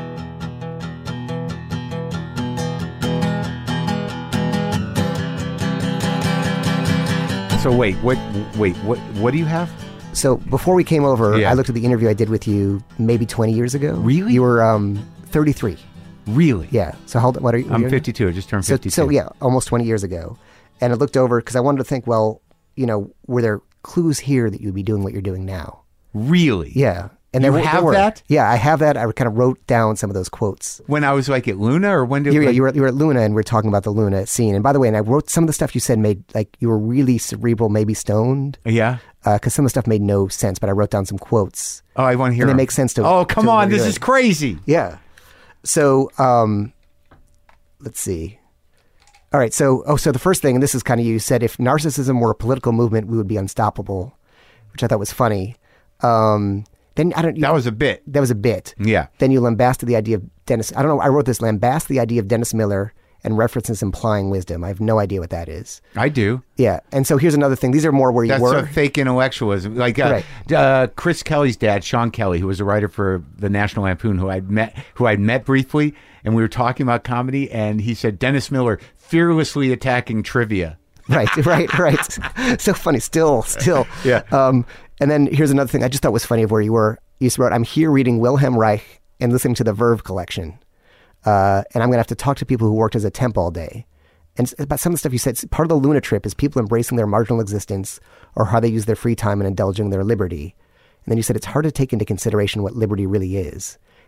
So wait, what do you have? So before we came over, I looked at the interview I did with you maybe 20 years ago. Really? You were 33. Really? Yeah. So what are you? I'm 52. I just turned 52. So yeah, almost 20 years ago. And I looked over because I wanted to think, well, were there clues here that you'd be doing what you're doing now? Really? Yeah. And you have that? Yeah, I have that. I kind of wrote down some of those quotes. When I was like at Luna, or when did you were at Luna, and we were talking about the Luna scene. And by the way, and I wrote some of the stuff you said made, like, you were really cerebral, maybe stoned. Yeah. Because some of the stuff made no sense, but I wrote down some quotes. Oh, I want to hear and them. They make sense to. Oh, come on, this is crazy. Yeah. So, let's see. All right. So the first thing, and this is kind of you said, if narcissism were a political movement, we would be unstoppable, which I thought was funny. Then that was a bit. That was a bit. Yeah. Then you lambasted the idea of Dennis. I don't know. I wrote this, lambast the idea of Dennis Miller and references implying wisdom. I have no idea what that is. I do. Yeah. And so here's another thing. These are more where you were. That's a fake intellectualism. Like Chris Kelly's dad, Sean Kelly, who was a writer for the National Lampoon, who I'd met briefly, and we were talking about comedy, and he said Dennis Miller fearlessly attacking trivia. Right. So funny. Still. Yeah. And then here's another thing I just thought was funny of where you were. You wrote, I'm here reading Wilhelm Reich and listening to the Verve collection. And I'm going to have to talk to people who worked as a temp all day. And about some of the stuff you said, part of the Luna trip is people embracing their marginal existence or how they use their free time and indulging their liberty. And then you said it's hard to take into consideration what liberty really is.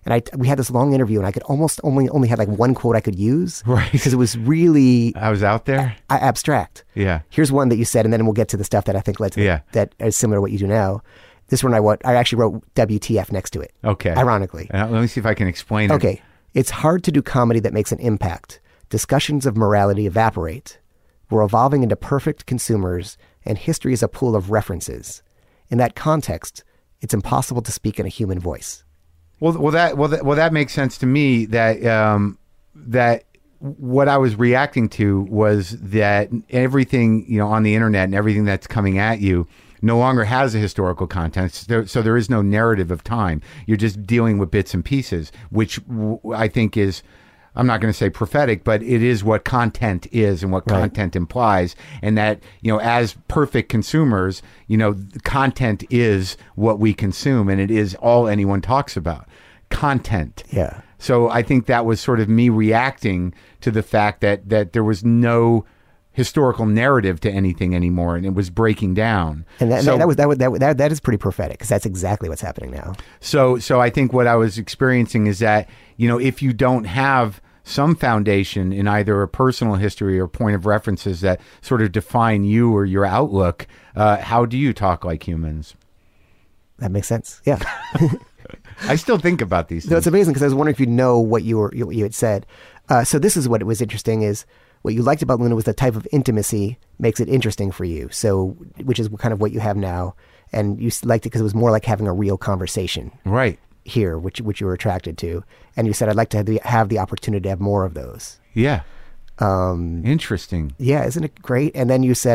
And we had this long interview, and I could almost only had like one quote I could use. Right. Because it was really... I was out there? Abstract. Yeah. Here's one that you said, and then we'll get to the stuff that I think led to that is similar to what you do now. This one I actually wrote WTF next to it. Okay. Ironically. Let me see if I can explain it. Okay. It's hard to do comedy that makes an impact. Discussions of morality evaporate. We're evolving into perfect consumers, and history is a pool of references. In that context, it's impossible to speak in a human voice. Well, that makes sense to me. That what I was reacting to was that everything on the internet and everything that's coming at you no longer has a historical context. So there is no narrative of time. You're just dealing with bits and pieces, which I think is, I'm not going to say prophetic, but it is what content is and what content implies. And that, as perfect consumers, content is what we consume, and it is all anyone talks about. Content. Yeah. So I think that was sort of me reacting to the fact that there was no historical narrative to anything anymore, and it was breaking down. And that is pretty prophetic, because that's exactly what's happening now. So I think what I was experiencing is that, if you don't have some foundation in either a personal history or point of references that sort of define you or your outlook, how do you talk like humans? That makes sense. Yeah. I still think about these things. No, it's amazing, because I was wondering if you know what you had said. So this is what was interesting is, what you liked about Luna was the type of intimacy makes it interesting for you. So, which is kind of what you have now. And you liked it because it was more like having a real conversation. Right. Here, which you were attracted to. And you said, I'd like to have the opportunity to have more of those. Yeah. Interesting. Yeah, isn't it great? And then you said,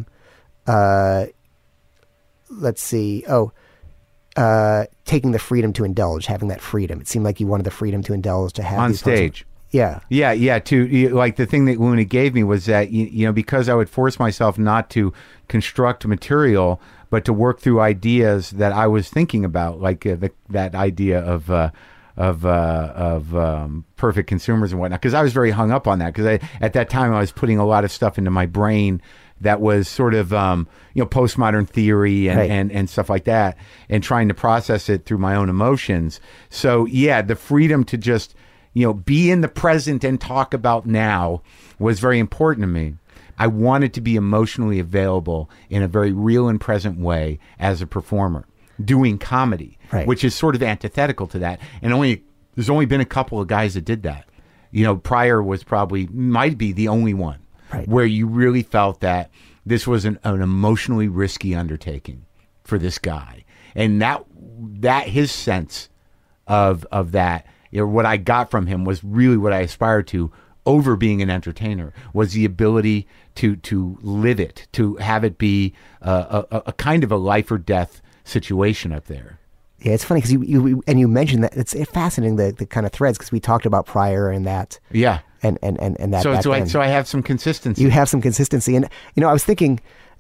let's see. Taking the freedom to indulge, having that freedom. It seemed like you wanted the freedom to indulge, to have on stage. Yeah. Like the thing that Luna gave me was that, because I would force myself not to construct material, but to work through ideas that I was thinking about, like that idea of perfect consumers and whatnot. Because I was very hung up on that. Because at that time I was putting a lot of stuff into my brain that was sort of, postmodern theory and stuff like that, and trying to process it through my own emotions. So yeah, the freedom to just, be in the present and talk about now was very important to me. I wanted to be emotionally available in a very real and present way as a performer, doing comedy, which is sort of antithetical to that. And there's only been a couple of guys that did that. Pryor might be the only one where you really felt that this was an emotionally risky undertaking for this guy. And that his sense of that, what I got from him was really what I aspired to over being an entertainer, was the ability to live it, to have it be a kind of a life or death situation up there. Yeah, it's funny because you mentioned that. It's fascinating, the kind of threads, because we talked about Pryor and that. Yeah. And that. So I have some consistency. You have some consistency. And, I was thinking,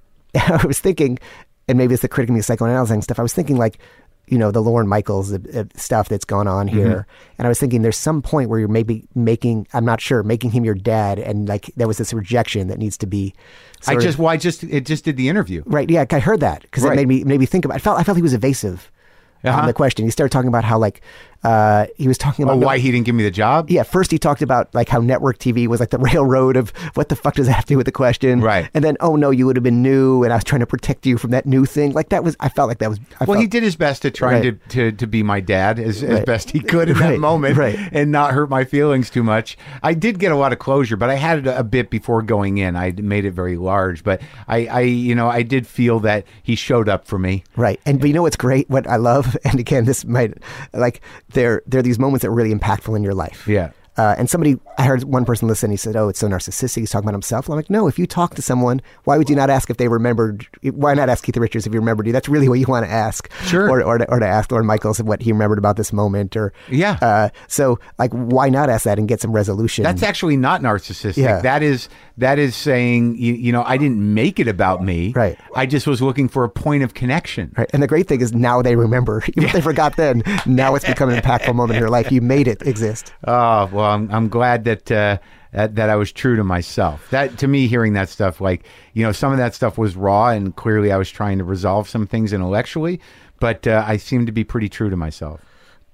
and maybe it's the critic of me psychoanalyzing stuff, I was thinking like, the Lorne Michaels stuff that's gone on here. Mm-hmm. And I was thinking there's some point where you're maybe making him your dad, and like there was this rejection that needs to be it just did the interview. Right. Yeah. I heard that because it made me think about, I felt he was evasive on the question. He started talking about how he was talking about why he didn't give me the job. Yeah, first he talked about like how network TV was like the railroad of what the fuck does that have to do with the question, right? And then you would have been new, and I was trying to protect you from that new thing. Like I felt like that was. He did his best at trying to be my dad as best he could in that moment, and not hurt my feelings too much. I did get a lot of closure, but I had it a bit before going in. I made it very large, but I did feel that he showed up for me, right? And but what's great, what I love, and again, this might there are these moments that are really impactful in your life. Yeah. And I heard one person listen, he said, it's so narcissistic, he's talking about himself. And I'm like, no, if you talk to someone, why would you not ask if they remembered, why not ask Keith Richards if he remembered you? That's really what you want to ask. Sure. Or to ask Lorne Michaels what he remembered about this moment. Or so like, why not ask that and get some resolution? That's actually not narcissistic. Yeah. That is saying, I didn't make it about me. Right. I just was looking for a point of connection. Right. And the great thing is now they remember. Even if they forgot then, now it's become an impactful moment in your life. You made it exist. Oh, well, I'm glad that I was true to myself. That, to me, hearing that stuff, some of that stuff was raw, and clearly I was trying to resolve some things intellectually, but I seemed to be pretty true to myself.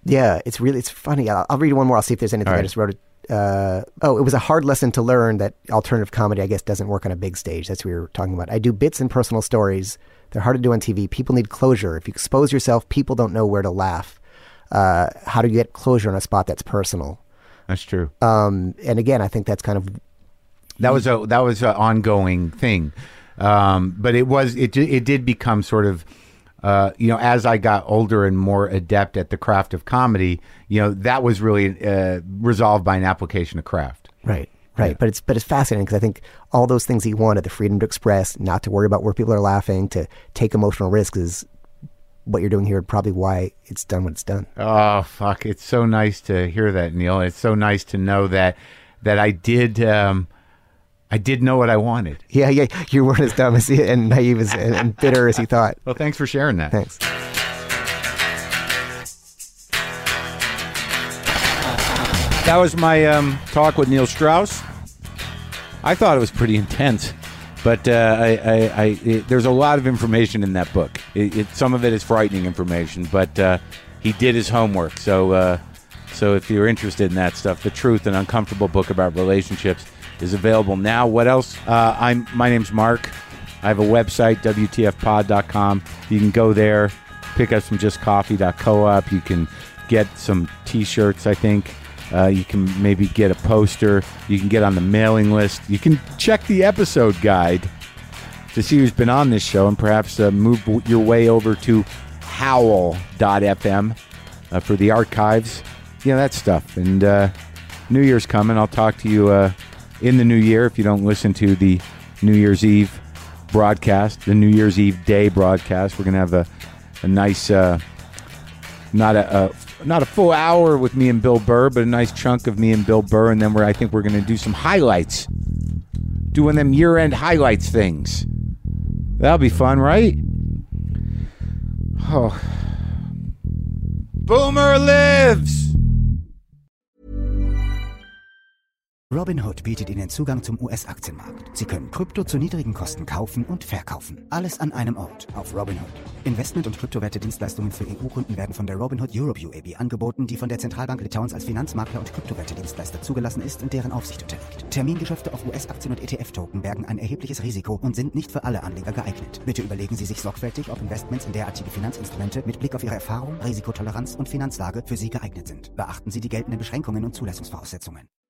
Yeah, it's funny. I'll read one more. I'll see if there's anything. Right. I just wrote it. It was a hard lesson to learn that alternative comedy, I guess, doesn't work on a big stage. That's what we were talking about. I do bits and personal stories. They're hard to do on TV. People need closure. If you expose yourself, people don't know where to laugh. How do you get closure on a spot that's personal? That's true. And again, I think that's kind of that was an ongoing thing. But it did become sort of. As I got older and more adept at the craft of comedy, that was really resolved by an application of craft. Right. Yeah. But it's fascinating because I think all those things that you wanted, the freedom to express, not to worry about where people are laughing, to take emotional risks, is what you're doing here. Probably why it's done what it's done. Oh fuck! It's so nice to hear that, Neil. It's so nice to know that I did. I did know what I wanted. Yeah. You weren't as dumb and naive and bitter as you thought. Well, thanks for sharing that. Thanks. That was my talk with Neil Strauss. I thought it was pretty intense, but there's a lot of information in that book. Some of it is frightening information, but he did his homework. So if you're interested in that stuff, The Truth, an Uncomfortable Book About Relationships, is available now. What else? My name's Mark. I have a website, WTFpod.com. You can go there, pick up some justcoffee.coop. You can get some T-shirts, I think. You can maybe get a poster. You can get on the mailing list. You can check the episode guide to see who's been on this show and perhaps move your way over to howl.fm for the archives. That stuff. And New Year's coming. I'll talk to you in the new year if you don't listen to the New Year's Eve broadcast, the New Year's Eve day broadcast. We're going to have a nice, not a full hour with me and Bill Burr, but a nice chunk of me and Bill Burr. And then I think we're going to do some highlights, doing them year-end highlights things. That'll be fun, right? Oh. Boomer lives! Robinhood bietet Ihnen Zugang zum US-Aktienmarkt. Sie können Krypto zu niedrigen Kosten kaufen und verkaufen. Alles an einem Ort auf Robinhood. Investment- und Kryptowerte-Dienstleistungen für EU-Kunden werden von der Robinhood Europe UAB angeboten, die von der Zentralbank Litauens als Finanzmakler und Kryptowerte-Dienstleister zugelassen ist und deren Aufsicht unterliegt. Termingeschäfte auf US-Aktien und ETF-Token bergen ein erhebliches Risiko und sind nicht für alle Anleger geeignet. Bitte überlegen Sie sich sorgfältig, ob Investments in derartige Finanzinstrumente mit Blick auf Ihre Erfahrung, Risikotoleranz und Finanzlage für Sie geeignet sind. Beachten Sie die geltenden Beschränkungen und Zulassungsvoraussetzungen.